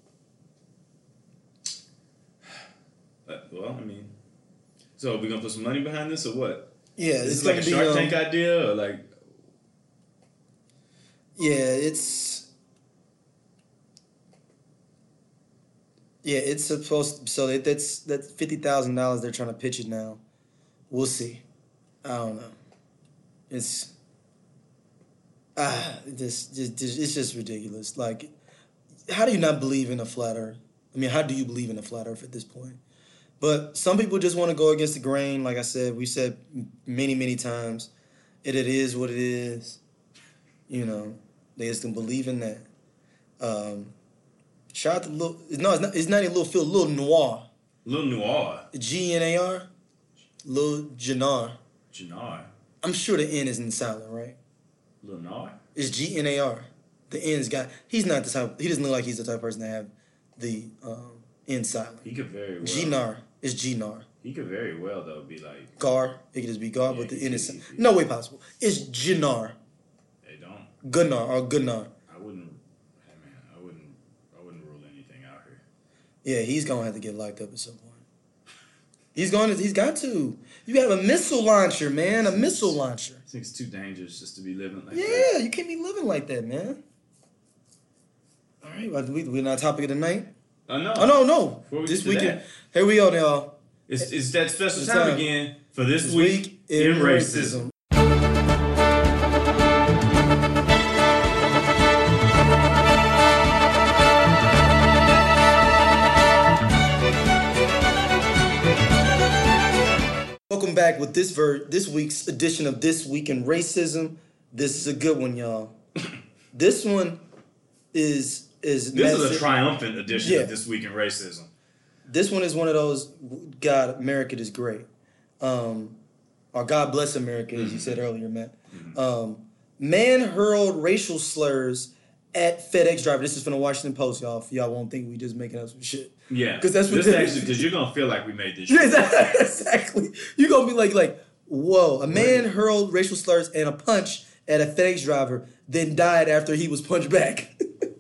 Uh, well, I mean, so are we going to put some money behind this or what? Yeah, Is it's this like a gonna be, Shark um, Tank idea or like, Yeah, it's yeah, it's supposed. So that, that's that's fifty thousand dollars. They're trying to pitch it now. We'll see. I don't know. It's ah, just, just, just it's just ridiculous. Like, how do you not believe in a flat Earth? I mean, how do you believe in a flat Earth at this point? But some people just want to go against the grain. Like I said, we said many, many times, it it is what it is. You know. They just can believe in that. Um, shout out to Lil, no, it's not, it's not even Lil Phil, Lil Noir. Lil Noir, G N A R, Lil Jannar. Jannar, I'm sure the N is in silent, right? Lil Noir? It's G N A R. The N's got, he's not the type, he doesn't look like he's the type of person to have the um, N silent. He could very well. G-Nar is G-Nar. He could very well, though, be like, Gar, it could just be Gar, Yeah, but the he N could, is, he could. no way possible. It's Jannar, they don't. Gunnar, or Gunnar. I wouldn't, hey man, I wouldn't, I wouldn't rule anything out here. Yeah, he's gonna have to get locked up at some point. He's going to. He's got to. You have a missile launcher, man. A missile launcher. I think it's too dangerous just to be living like Yeah, that. you can't be living like that, man. All right, well, we we're not topic of the night. Oh no, Oh no, no. Before we This get to weekend. that, Here we go, y'all. it's, it's that special It's time time. again for this, This week, in racism. Welcome back with this ver- this week's edition of This Week in Racism. This is a good one, y'all. This one is is This is a massive. triumphant edition Yeah. of This Week in Racism. This one is one of those, God, America is great. Um, or God bless America, as you said earlier, Matt. Um, man hurled racial slurs at FedEx driver. This is from the Washington Post, y'all. If y'all won't think we just making up some shit. Yeah, 'Cause that's what this this actually is. because you're gonna feel like we made this. Yeah, Shit. exactly. You're going to be like, like, whoa, a man hurled racial slurs and a punch at a FedEx driver, then died after he was punched back.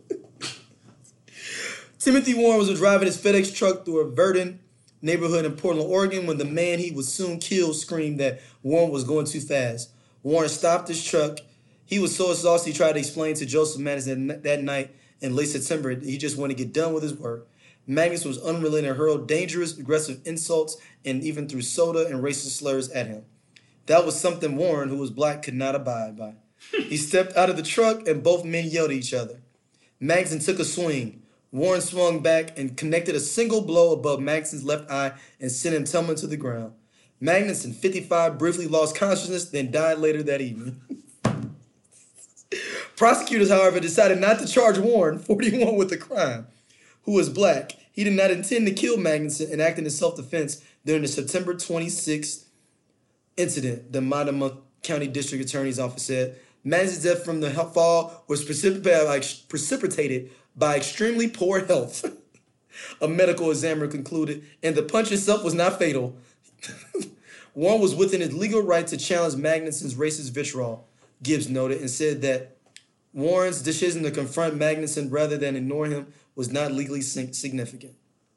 Timothy Warren was driving his FedEx truck through a Verdon neighborhood in Portland, Oregon, when the man he was soon killed screamed that Warren was going too fast. Warren stopped his truck. He was so exhausted he tried to explain to Joseph Madison that, that night in late September he just wanted to get done with his work. Magnus was unrelenting and hurled dangerous, aggressive insults and even threw soda and racist slurs at him. That was something Warren, who was black, could not abide by. He stepped out of the truck and both men yelled at each other. Magnuson took a swing. Warren swung back and connected a single blow above Magnuson's left eye and sent him tumbling to the ground. Magnuson, fifty-five, briefly lost consciousness, then died later that evening. Prosecutors, however, decided not to charge Warren, forty-one, with the crime, who was black. He did not intend to kill Magnuson and acted in self-defense during the September twenty-sixth incident, the Monmouth County District Attorney's Office said. Madison's death from the fall was precipitated by, precipitated by extremely poor health. A medical examiner concluded, and the punch itself was not fatal. Warren was within his legal right to challenge Magnuson's racist vitriol, Gibbs noted, and said that Warren's decision to confront Magnuson rather than ignore him was not legally significant.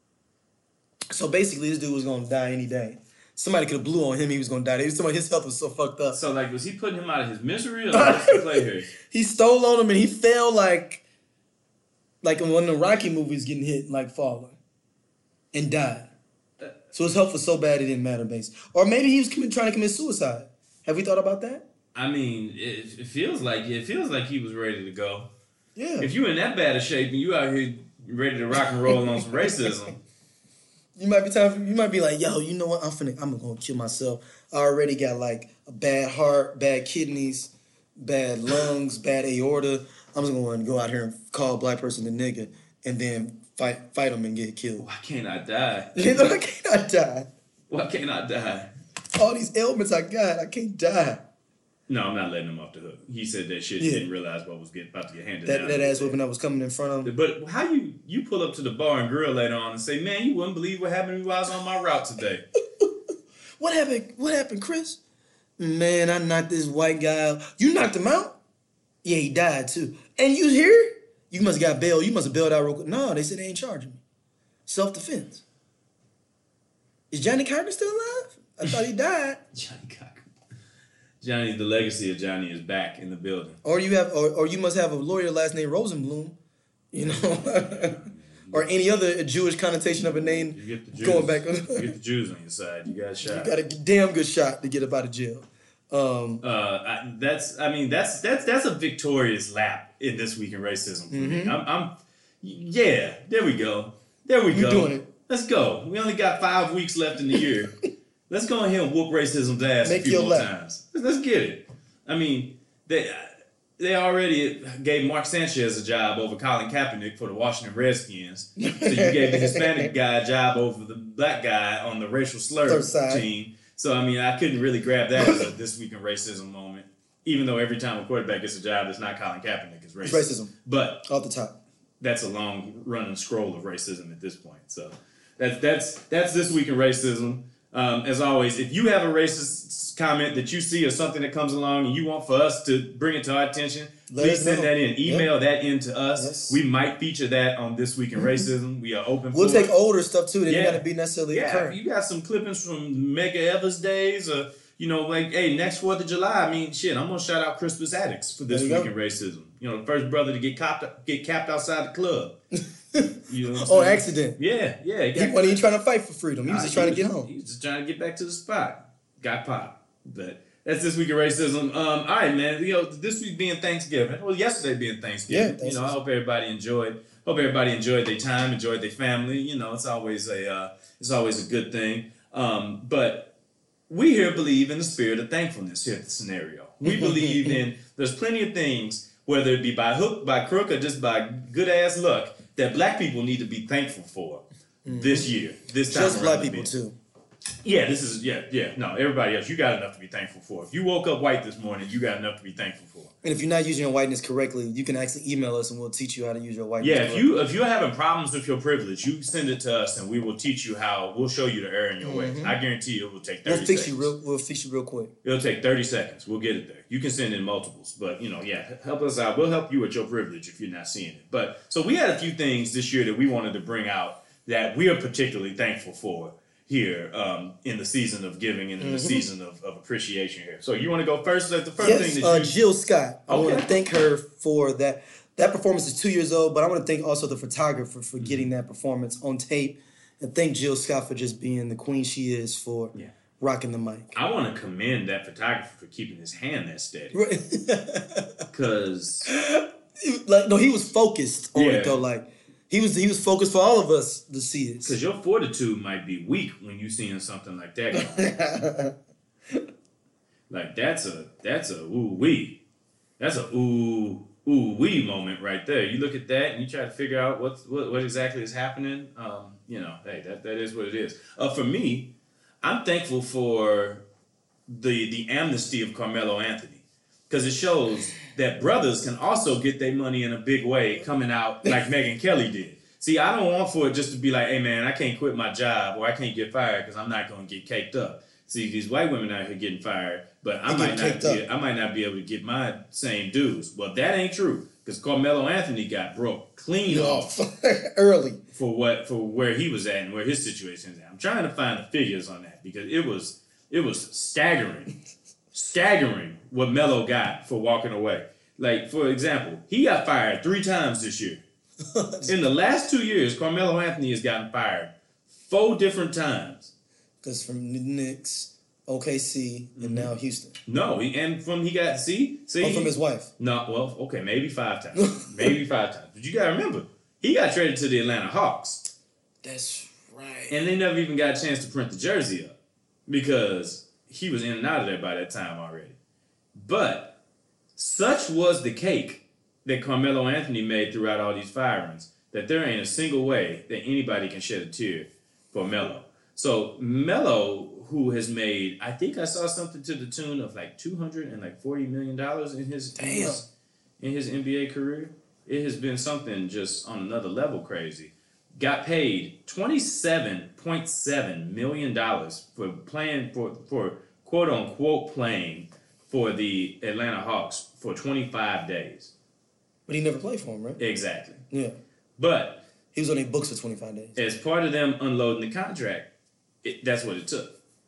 So basically, this dude was going to die any day. Somebody could have blew on him, he was going to die. Somebody, his health was so fucked up. So, like, was he putting him out of his misery or what's the play here? He stole on him and he fell like, like in one of the Rocky movies getting hit, like falling, and died. So his health was so bad it didn't matter, basically. Or maybe he was commit, trying to commit suicide. Have we thought about that? I mean, it, it feels like it feels like he was ready to go. Yeah. If you in that bad of shape and you out here ready to rock and roll on some racism, you might be time. For, you might be like, yo, you know what? I'm finna. I'm gonna kill myself. I already got like a bad heart, bad kidneys, bad lungs, bad aorta. I'm just gonna go out here and call a black person a nigga, and then fight fight them and get killed. Why can't I die? You know, I can't die. Why can't I die? All these ailments I got, I can't die. No, I'm not letting him off the hook. He said that shit. Yeah. Didn't realize what was getting, about to get handed That down. that ass whipping that was coming in front of him. But how you you pull up to the bar and grill later on and say, man, you wouldn't believe what happened to me while I was on my route today. What happened? What happened, Chris? Man, I knocked this white guy out. You knocked him out? Yeah, he died too. And you here? You must have got bailed. You must have bailed out real quick. No, they said they ain't charging me. Self-defense. Is Johnny Cochran still alive? I thought he died. Johnny Cochran. Johnny, the legacy of Johnny is back in the building. Or you have, or, or you must have a lawyer last name Rosenblum, you know, or any other Jewish connotation of a name. You get the Jews, going back. You get the Jews on your side. You got a shot. You got a damn good shot to get up out of jail. Um, uh, I, that's, I mean, that's that's that's a victorious lap in This Week in Racism for mm-hmm. me. I'm, I'm, yeah, there we go. There we You're go. doing it. Let's go. We only got five weeks left in the year. Let's go ahead and whoop racism's ass Make a few more lap. times. Let's get it. I mean, they they already gave Mark Sanchez a job over Colin Kaepernick for the Washington Redskins. So you gave the Hispanic guy a job over the black guy on the racial slur team. So, I mean, I couldn't really grab that as a This Week in Racism moment, even though every time a quarterback gets a job that's not Colin Kaepernick, it's racism. It's racism. But off the top. That's a long running scroll of racism at this point. So that's that's that's This Week in Racism. Um, as always, if you have a racist comment that you see or something that comes along and you want for us to bring it to our attention, Let please send know. that in. Email yep. that in to us. Yes. We might feature that on This Week in Racism. We are open we'll for take it. older stuff too. They Yeah. got to be necessarily Yeah, current. you got some clippings from Mega Evers days or, you know, like, hey, next fourth of July, I mean, shit, I'm going to shout out Crispus Attucks for This There Week you in go. Racism. You know, the first brother to get copped, get capped outside the club. You know what I'm Oh, saying? accident. Yeah, yeah. He wasn't even trying to fight for freedom. He was Nah, just trying was, to get home. He was just trying to get back to the spot. Got popped. But that's This Week in Racism. Um, all right, man. You know, this week being Thanksgiving. Well, yesterday being Thanksgiving. Yeah, you know, I hope everybody enjoyed. Hope everybody enjoyed their time, enjoyed their family. You know, it's always a uh, it's always a good thing. Um, but we here believe in the spirit of thankfulness here at the scenario. We believe in there's plenty of things, whether it be by hook, by crook, or just by good ass luck, that black people need to be thankful for mm-hmm. this year. This time just black around people too. Yeah, this is, yeah, yeah. No, everybody else, you got enough to be thankful for. If you woke up white this morning, you got enough to be thankful for. And if you're not using your whiteness correctly, you can actually email us and we'll teach you how to use your whiteness Yeah, correctly. if, you, if you're having problems with your privilege, you send it to us and we will teach you how, we'll show you the error in your mm-hmm. way. I guarantee you it will take thirty we'll fix seconds. You real, we'll fix you real quick. It'll take thirty seconds. We'll get it there. You can send in multiples, but, you know, yeah, help us out. We'll help you with your privilege if you're not seeing it. But, so we had a few things this year that we wanted to bring out that we are particularly thankful for here um, in the season of giving and in mm-hmm. the season of, of appreciation here. So you want to go first? Like the first yes, thing that uh, you... Jill Scott. I okay. want to thank her for that. That performance is two years old, but I want to thank also the photographer for mm-hmm. getting that performance on tape. And thank Jill Scott for just being the queen she is for yeah. rocking the mic. I want to commend that photographer for keeping his hand that steady. Because... like, no, he was focused on yeah. it, though. Like, He was he was focused for all of us to see it. Because your fortitude might be weak when you seeing something like that. Like that's a that's a ooh wee, that's a ooh ooh wee moment right there. You look at that and you try to figure out what what, what exactly is happening. Um, you know, hey, that, that is what it is. Uh, for me, I'm thankful for the the amnesty of Carmelo Anthony. because it shows that brothers can also get their money in a big way coming out like Megyn Kelly did. See, I don't want for it just to be like, hey, man, I can't quit my job or I can't get fired because I'm not going to get caked up. See, these white women out here getting fired, but I might not be, I might not be able to get my same dues. Well, that ain't true because Carmelo Anthony got broke clean no. off early for what for where he was at and where his situation is at. I'm trying to find the figures on that because it was it was staggering, staggering what Melo got for walking away. Like, for example, he got fired three times this year. In the last two years, Carmelo Anthony has gotten fired four different times. Because from the Knicks, O K C, and mm-hmm. now Houston. No, he, and from he got, see? see oh, from his wife. No, well, okay, maybe five times. maybe five times. But you got to remember, he got traded to the Atlanta Hawks. That's right. And they never even got a chance to print the jersey up because he was in and out of there by that time already. But such was the cake that Carmelo Anthony made throughout all these firings that there ain't a single way that anybody can shed a tear for Melo. So Melo, who has made, I think I saw something to the tune of like two hundred and like forty million dollars in his, in his in his N B A career. It has been something just on another level crazy. Got paid twenty-seven point seven million dollars for playing for for quote unquote playing for the Atlanta Hawks for twenty-five days. But he never played for him, right? Exactly. Yeah. But he was on a books for twenty-five days. As part of them unloading the contract, it, that's what it took.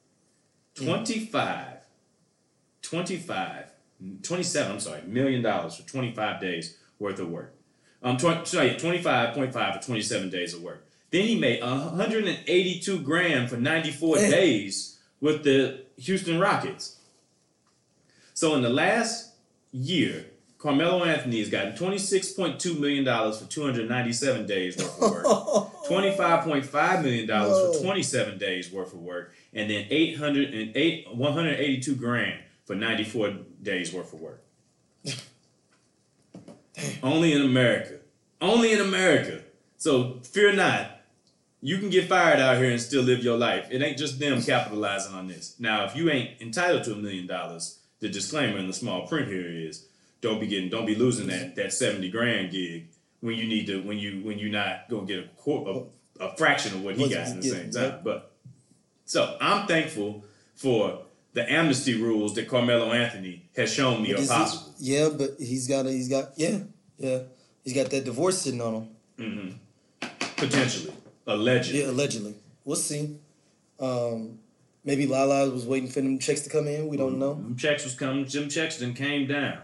twenty-five, twenty-five, twenty-seven, I'm sorry, million dollars for twenty-five days worth of work. Um, twenty, sorry, twenty-five point five for twenty-seven days of work. Then he made one hundred eighty-two grand for ninety-four Man. days with the Houston Rockets. So in the last year, Carmelo Anthony has gotten twenty-six point two million dollars for two hundred ninety-seven days worth of work, twenty-five point five million dollars Whoa. for twenty-seven days worth of work, and then eight hundred eight, one hundred eighty-two grand for ninety-four days worth of work. Only in America. Only in America. So fear not. You can get fired out here and still live your life. It ain't just them capitalizing on this. Now, if you ain't entitled to a million dollars, the disclaimer in the small print here is don't be getting, don't be losing that that seventy grand gig when you need to, when you when you're not gonna get a, a, a fraction of what he got at the same time. But so I'm thankful for the amnesty rules that Carmelo Anthony has shown me are possible. Yeah, but he's got a, he's got yeah yeah he's got that divorce sitting on him. Mm-hmm. Potentially, allegedly. Yeah, allegedly. We'll see. Um, maybe Lala was waiting for them checks to come in. We don't know. Them checks was coming. Them checks then came down.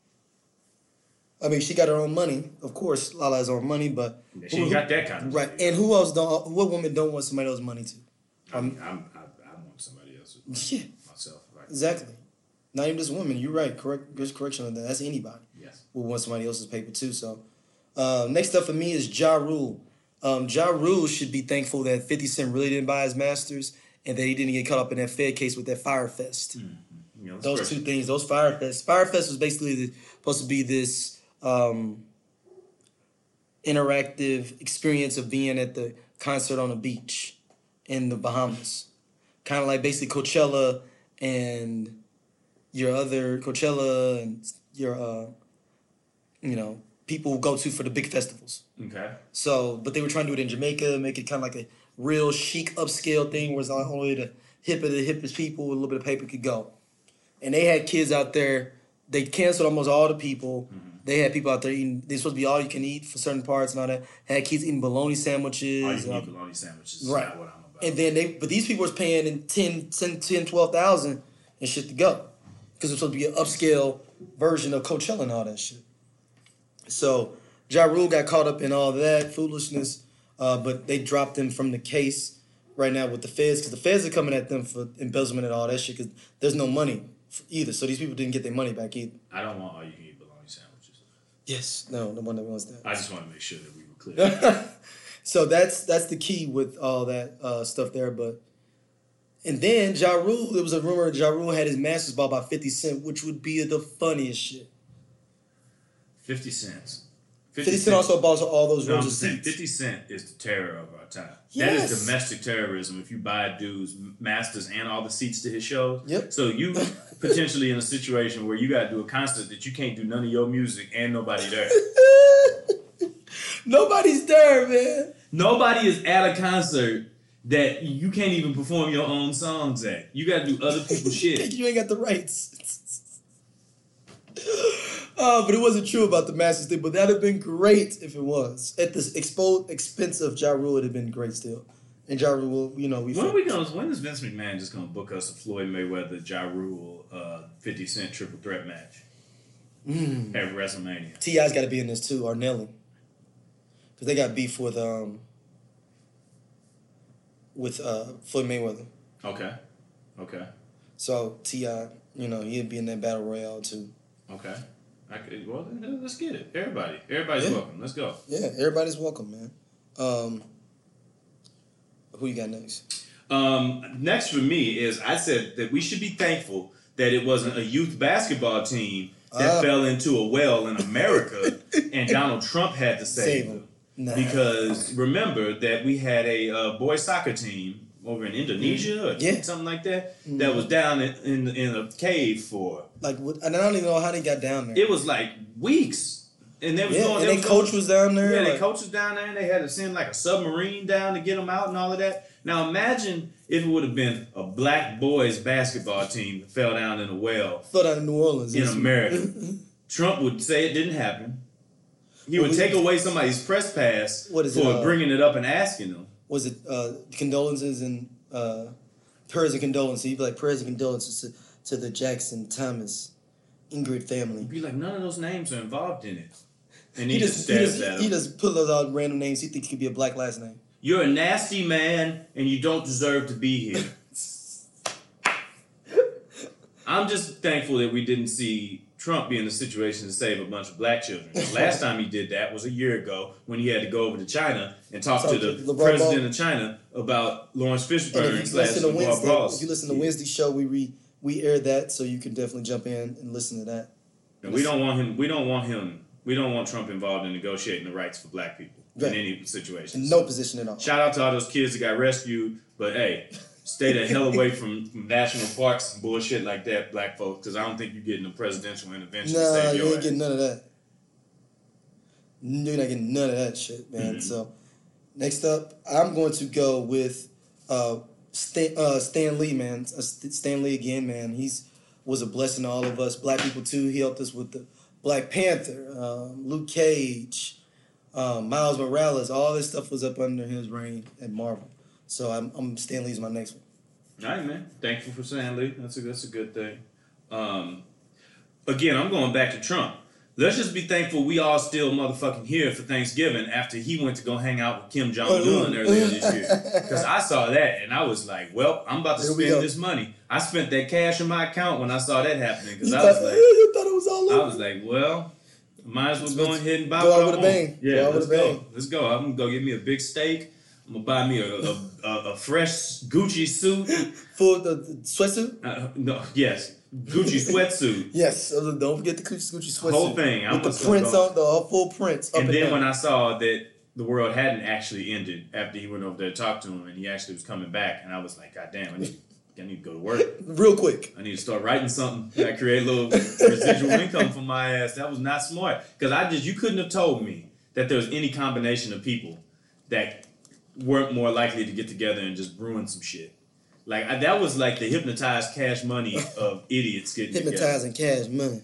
I mean, she got her own money, of course. Lala has her own money, but yeah, she who, got that kind of right. Money. And who else don't? What woman don't want somebody else's money too? Um, I'm, I'm, I, I want somebody else's money. Yeah, myself. Right? Exactly. Not even just women. You're right. Correct. Good correction on that. That's anybody. Yes. Who wants somebody else's paper too. So, uh, next up for me is Ja Rule. Um, Ja Rule should be thankful that fifty Cent really didn't buy his masters and that he didn't get caught up in that Fed case with that Fire Fest. Mm-hmm. You know, those two things. Those Fire Fest. Fire Fest was basically the, supposed to be this. Um, interactive experience of being at the concert on a beach in the Bahamas. Kind of like basically Coachella and your other Coachella and your, uh, you know, people go to for the big festivals. Okay. So, but they were trying to do it in Jamaica, make it kind of like a real chic upscale thing where it's only the hip of the hippest people with a little bit of paper could go. And they had kids out there. They canceled almost all the people. Mm-hmm. They had people out there eating. They're supposed to be all you can eat for certain parts and all that. Had kids eating bologna sandwiches. All you can eat bologna sandwiches. Right. Not what I'm about. And then they, but these people was paying in ten, ten, twelve thousand and shit to go, because it's supposed to be an upscale version of Coachella and all that shit. So Ja Rule got caught up in all that foolishness, uh, but they dropped him from the case right now with the feds, because the feds are coming at them for embezzlement and all that shit, because there's no money either. So these people didn't get their money back either. I don't want all you can eat bologna sandwiches. Yes, no, no one that wants that. I just want to make sure that we were clear. So that's that's the key with all that uh, stuff there. But and then Ja Rule, there was a rumor Ja Rule had his masters bought by fifty Cent, which would be the funniest shit. fifty cents. fifty Cent also bought all those no, rows I'm of saying seats. fifty Cent is the terror of our time. Yes. That is domestic terrorism if you buy dudes masters and all the seats to his shows. Yep. So you potentially in a situation where you got to do a concert that you can't do none of your music and nobody there. Nobody's there, man. Nobody is at a concert that you can't even perform your own songs at. You got to do other people's shit. You ain't got the rights. Uh, but it wasn't true about the Masters thing. But that'd have been great if it was. At the expo- expense of Ja Rule, it'd have been great still. And Ja Rule, you know, we. When are we gonna? When is Vince McMahon just gonna book us a Floyd Mayweather, Ja Rule, uh, fifty Cent triple threat match Mm. at WrestleMania? T I's got to be in this too, or Nelly, because they got beef with um with uh Floyd Mayweather. Okay, okay, So T I, you know, he'd be in that battle royale too. okay. I could, well, then, let's get it. Everybody, everybody's Yeah. welcome. Let's go. Yeah, everybody's welcome, man. Um, who you got next? Um, next for me is I said that we should be thankful that it wasn't a youth basketball team that Uh. fell into a well in America and Donald Trump had to save, Save them. them. Nah. Because remember that we had a uh, boys soccer team over in Indonesia or Yeah. something like that that was down in, in in a cave for Like, what, and I don't even know how they got down there. it was like weeks, and they was yeah, going. and they their was coach going, was down there. yeah, like, their coach was down there, and they had to send like a submarine down to get them out and all of that. Now imagine if it would have been a black boys basketball team that fell down in a well fell down in New Orleans in It's- America. Trump would say it didn't happen. He Well, would we- take away somebody's press pass What is for it, uh, bringing it up and asking them. Was it uh, condolences and uh, prayers and condolences? He'd be like prayers and condolences to, to the Jackson Thomas Ingrid family. He'd be like, none of those names are involved in it. And He, he, just just he stabs just, at he him. just put those out random names he thinks could be a black last name. You're a nasty man, and you don't deserve to be here. I'm just thankful that we didn't see Trump be in a situation to save a bunch of black children. The last time he did that was a year ago when he had to go over to China and talk Talk to to the LeBron president Ball. of China about Lawrence And Fishburne if you slash listen to LeVar Wednesday, Ball. if you listen to Wednesday show, we re, we aired that, so you can definitely jump in and listen to that. And we don't want him. We don't want him. We don't want Trump involved in negotiating the rights for black people Right. in any situation. In no position at all. Shout out to all those kids that got rescued, but hey, stay the hell away from, from national parks and bullshit like that, black folks, because I don't think you're getting a presidential intervention to Nah, save you your ain't ass. getting none of that. You're not getting none of that shit, man. Mhm. So, next up, I'm going to go with uh, Stan, uh, Stan Lee, man. Uh, St- Stan Lee again, man. He's was a blessing to all of us, black people too. He helped us with the Black Panther, um, Luke Cage, um, Miles Morales. All this stuff was up under his reign at Marvel. So I'm, I'm Stan Lee's my next one. All right, man. Thankful for Stanley. That's a that's a good thing. Um, again, I'm going back to Trump. Let's just be thankful we all still motherfucking here for Thanksgiving after he went to go hang out with Kim Jong Un earlier this year. Because I saw that and I was like, well, I'm about to Here we spend go. this money. I spent that cash in my account when I saw that happening. Because You I thought, was like, you thought it was all over. I was like, well, might as well go ahead and buy Go what out I with a want. bang. Yeah, Go out let's with a go. bang. Let's go. I'm gonna go get me a big steak. I'm gonna buy me a a, a, a fresh Gucci suit. Full the, the sweatsuit? Uh, no, yes, Gucci sweatsuit. Yes. uh, Don't forget the Gucci, Gucci sweatsuit. Whole thing. I'm With the just prints gonna on, the uh, full prints. Up And and, then down. when I saw that the world hadn't actually ended after he went over there to talk to him, and he actually was coming back, and I was like, God damn, I need, I need to go to work. Real quick. I need to start writing something that create a little residual income for my ass. That was not smart. Because I just, you couldn't have told me that there was any combination of people that weren't more likely to get together and just ruin some shit. Like, I, that was like the hypnotized cash money of idiots getting together. Hypnotizing cash money.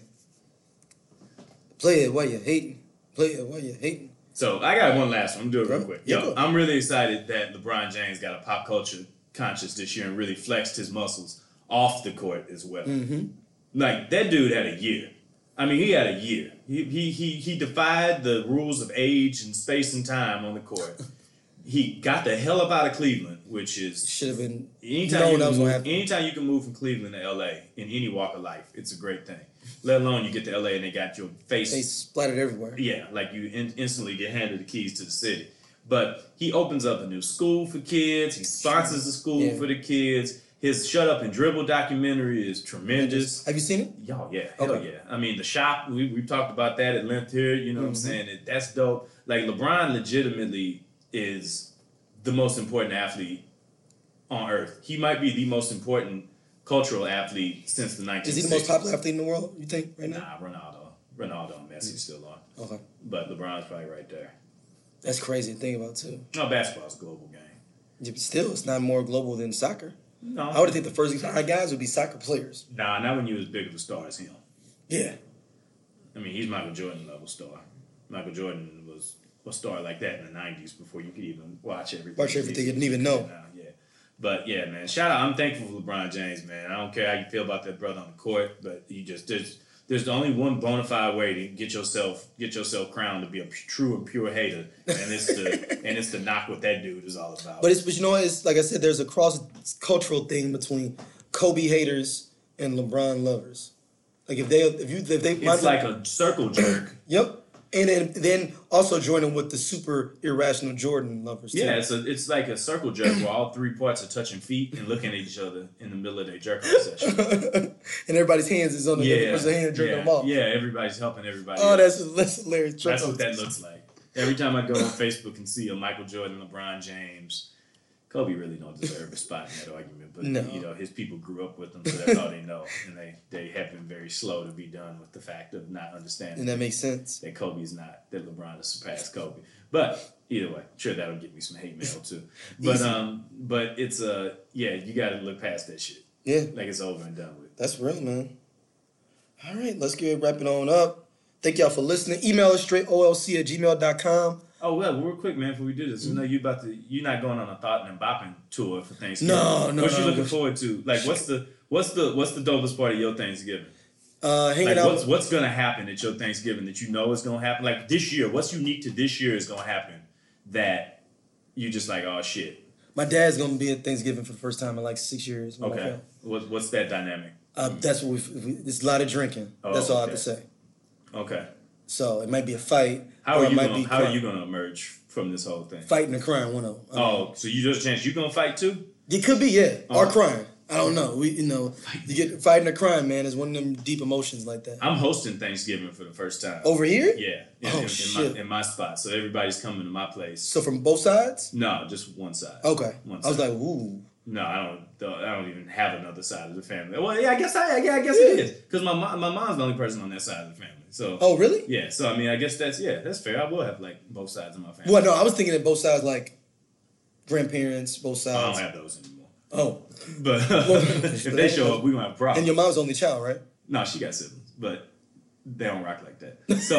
Play it while you're hating. Play it while you're hating. So, I got one last one. I'm doing it real Go. quick. Yeah, Yo, go. I'm really excited that LeBron James got a pop culture conscious this year and really flexed his muscles off the court as well. Mm-hmm. Like, that dude had a year. I mean, he had a year. He, he, he, he defied the rules of age and space and time on the court. He got the hell up out of Cleveland, which is Should have been. anytime known you, that can was move, gonna happen. anytime you can move from Cleveland to L A in any walk of life, it's a great thing. Let alone you get to L A and they got your face. They splattered everywhere. Yeah, like you in, instantly get handed the keys to the city. But he opens up a new school for kids. He sponsors the school Yeah. for the kids. his Shut Up and Dribble documentary is tremendous. Have you seen it? Y'all, yeah, hell Okay. yeah. I mean, The Shop, we we talked about that at length here. You know what I'm Mm-hmm. saying? It, that's dope. Like LeBron, legitimately is the most important athlete on earth. He might be the most important cultural athlete since the nineteen sixties. Is he the most popular athlete in the world, you think, right now? Nah, Ronaldo. Ronaldo and Messi still on. Okay. But LeBron's probably right there. That's crazy to think about, too. No, basketball's a global game. Yeah, but still, it's not more global than soccer. No. I would think the first guys would be soccer players. Nah, not when you as big of a star as him. Yeah. I mean, he's Michael Jordan level star. Michael Jordan was a star like that in the nineties before you could even watch everything. Watch everything you didn't even know. Now, yeah. But yeah, man, shout out. I'm thankful for LeBron James, man. I don't care how you feel about that brother on the court, but he just there's there's the only one bona fide way to get yourself get yourself crowned to be a true and pure hater, and it's the and it's to knock what that dude is all about. But it's but you know what? It's like I said, there's a cross cultural thing between Kobe haters and LeBron lovers. Like if they if you if they it's like a circle jerk. Yep. And then then also joining with the super irrational Jordan lovers too. Yeah, it's a, it's like a circle jerk where all three parts are touching feet and looking at each other in the middle of their jerk off session. And everybody's hands is on the Yeah, other person's hand jerking yeah, them off. yeah. Everybody's helping everybody. Oh, else. that's that's hilarious. That's what that looks like. Every time I go on Facebook and see a Michael Jordan, LeBron James, Kobe really don't deserve a spot in that argument. But No. you know, his people grew up with him, so that's all they know, and they they have been very slow to be done with the fact of not understanding And that makes sense. that Kobe's not that LeBron has surpassed Kobe. But either way, sure that'll get me some hate mail too. But Easy. um, but it's a uh, yeah, you got to look past that shit. Yeah, Like it's over and done with. that's real, man. All right, let's get wrapping on up. Thank y'all for listening. Email us straight O L C at gmail dot com. Oh well, real quick, man. Before we do this, you know you about to you're not going on a Thought and Bopping tour for Thanksgiving. No, no, What you no, looking but- forward to? Like, what's the what's the what's the dopest part of your Thanksgiving? Uh, hanging Like, out. what's what's gonna happen at your Thanksgiving that you know is gonna happen? Like this year, what's unique to this year is gonna happen that you just like, oh shit. My dad's gonna be at Thanksgiving for the first time in like six years. with my Okay, family. what what's that dynamic? Uh, that's what we. we it's a lot of drinking. Oh, that's all I have okay. to say. Okay, So it might be a fight. how or are it you might gonna be how are crime. you gonna emerge from this whole thing? Fighting and crying, one of them. Oh, so you just a chance you gonna fight too? It could be, yeah, Oh. or crying. I don't know. We, you know, you get fighting or crying, man. Is one of them deep emotions like that. I'm hosting Thanksgiving for the first time. Over here? Yeah, in, Oh, in, in, shit. my, in my spot. So everybody's coming to my place. So from both sides? No, just one side. Okay. One I was side. like, ooh. No, I don't. don't- I don't even have another side of the family. Well, yeah, I guess I. Yeah, I guess it is because my mom, my mom's the only person on that side of the family. So. Oh, really? Yeah. So I mean, I guess that's yeah, that's fair. I will have like both sides of my family. Well, no, I was thinking that both sides, like grandparents, both I don't sides. have those anymore. Oh, But if they show up, we gonna have a problem. and your mom's the only child, right? No, she got siblings, but they don't rock like that. So,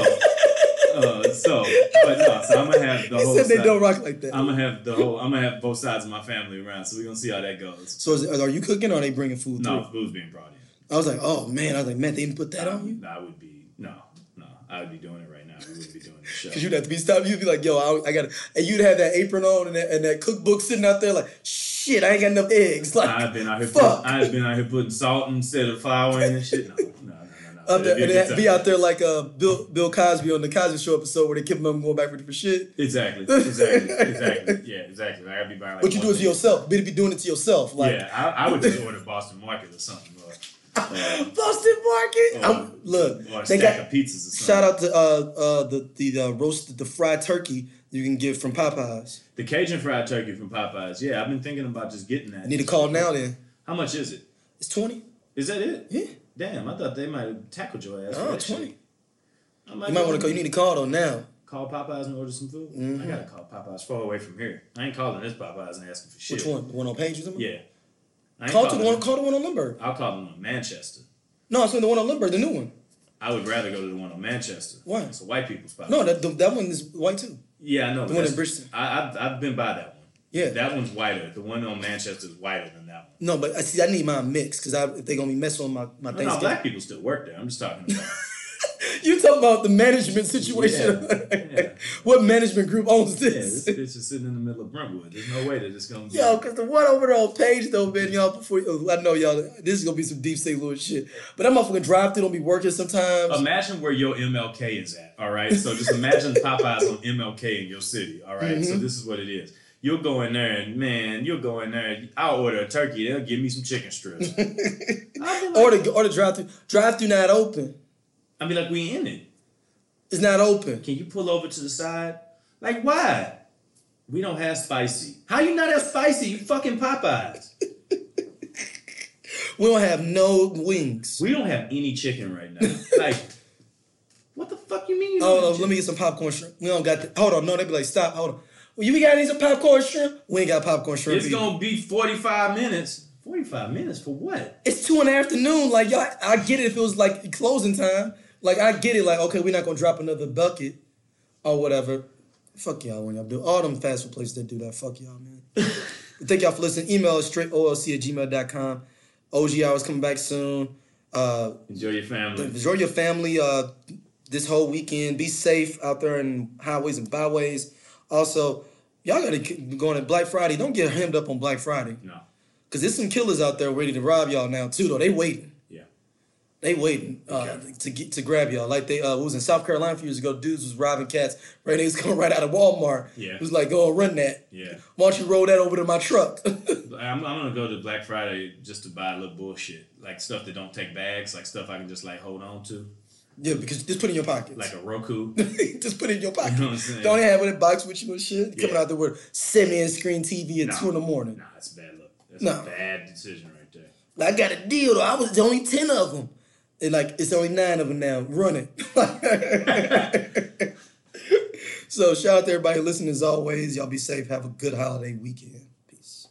uh, so, but no, so I'm gonna have the He whole. said they side- don't rock like that. I'm gonna have the whole. I'm gonna have both sides of my family around, so we're gonna see how that goes. So is it, are you cooking or are they bringing food No, through? food's being brought in. I was like, oh man, I was like, man, they didn't put that on you? No, I would be no, no. I would be doing it right now. We wouldn't be doing the show. Because you'd have to be stopped. You'd be like, yo, I, I got to, and you'd have that apron on and that, and that cookbook sitting out there like, shit, I ain't got enough eggs. Like, I've been out here. fuck. Put, I've been out here putting salt instead of flour in and shit. No, no, no, no, no. Out there, It'd and a they good be time. out there like uh, Bill Bill Cosby on the Cosby Show episode where they keep them going back for different shit. Exactly, exactly, exactly. Yeah, exactly. Like, I'd be buying like. What you one do it to thing. yourself. Better be doing it to yourself. Like, Yeah, I, I would just order Boston Market or something. Or, uh, Boston Market. or, I'm, look, or a they stack got of pizzas or something. shout out to uh, uh, the the uh, roasted the fried turkey you can get from Popeyes. The Cajun fried turkey from Popeyes. Yeah, I've been thinking about just getting that. I need to call now. Then How much is it? it's twenty. Is that it? Yeah, Damn, I thought they might have tackled your ass. for oh, that twenty. shit. I You might want to call. You need to call though now. call Popeyes and order some food. Mhm. I gotta call Popeyes far away from here. I ain't calling this Popeyes and asking for shit. Which one? The one on Page or something? Yeah. I ain't Call to calling the one. them. Call the one on Lindbergh. I'll call them on Manchester. No, I mean the one on Lindbergh, the new one. I would rather go to the one on Manchester. Why? It's a white people's spot. No, that the, that one is white too. Yeah, I know. The but one that's- in Bridgeton. I, I've, I've been by that one. Yeah. That one's whiter. The one on Manchester is whiter than that one. No, but I see. I need mine mixed because if they're gonna be messing on my my No, no, Thanksgiving. black people still work there. I'm just talking about. You talking about the management situation? Yeah, yeah. What management group owns Yeah, this? this bitch is sitting in the middle of Brentwood. There's no way that it's gonna be. Yo, because the one over there on Page though, man, y'all. Before I know y'all, this is gonna be some deep Saint Louis shit. But that motherfucking drive through don't be working sometimes. Imagine where your M L K is at. All right, so just imagine Popeyes on M L K in your city. All right? So Mhm. this is what it is. You'll go in there and, man, you'll go in there. I'll order a turkey. They'll give me some chicken strips. Or the, or the drive-thru. Drive-thru not open. I'll be like, we in it. It's not open. Can you pull over to the side? Like, why? We don't have spicy. How you not have spicy? You fucking Popeyes. We don't have no wings. We don't have any chicken right now. Like, what the fuck you mean you don't Oh, have uh, chicken? let me get some popcorn shrimp. We don't got the. Hold on, no, they be like, stop, hold on. Well, you got any some popcorn shrimp? We ain't got popcorn shrimp. It's either. gonna be forty-five minutes. forty-five minutes for what? It's two in the afternoon. Like, y'all, I get it if it was like closing time. Like, I get it. Like, okay, we're not gonna drop another bucket or whatever. Fuck y'all when y'all do. All them fast food places that do that, fuck y'all, man. Thank y'all for listening. Email us straight O L C at gmail dot com. O G hours coming back soon. Uh, Enjoy your family. enjoy your family uh, this whole weekend. Be safe out there in highways and byways. Also, y'all gotta keep going at Black Friday. Don't get hemmed up on Black Friday. No. Because there's some killers out there ready to rob y'all now, too, though. They waiting. Yeah. They waiting uh, Okay. to get to grab y'all. Like they uh, was in South Carolina a few years ago. Dudes was robbing cats. Right, they was coming right out of Walmart. Yeah. It was like, go and run that. Yeah. Why don't you roll that over to my truck? I'm, I'm gonna go to Black Friday just to buy a little bullshit, like stuff that don't take bags, like stuff I can just like hold on to, Yeah, because just put it in your pockets. like a Roku. Just put it in your pocket. You know what I'm saying? Don't have it in a box with you and shit. Coming Yeah. out there with seventy-inch screen T V at Nah. two in the morning. Nah, that's a bad look. That's No. a bad decision right there. Like, I got a deal though. I was there's only ten of them. And like it's only nine of them now. Run it. So shout out to everybody listening as always. Y'all be safe. Have a good holiday weekend. Peace.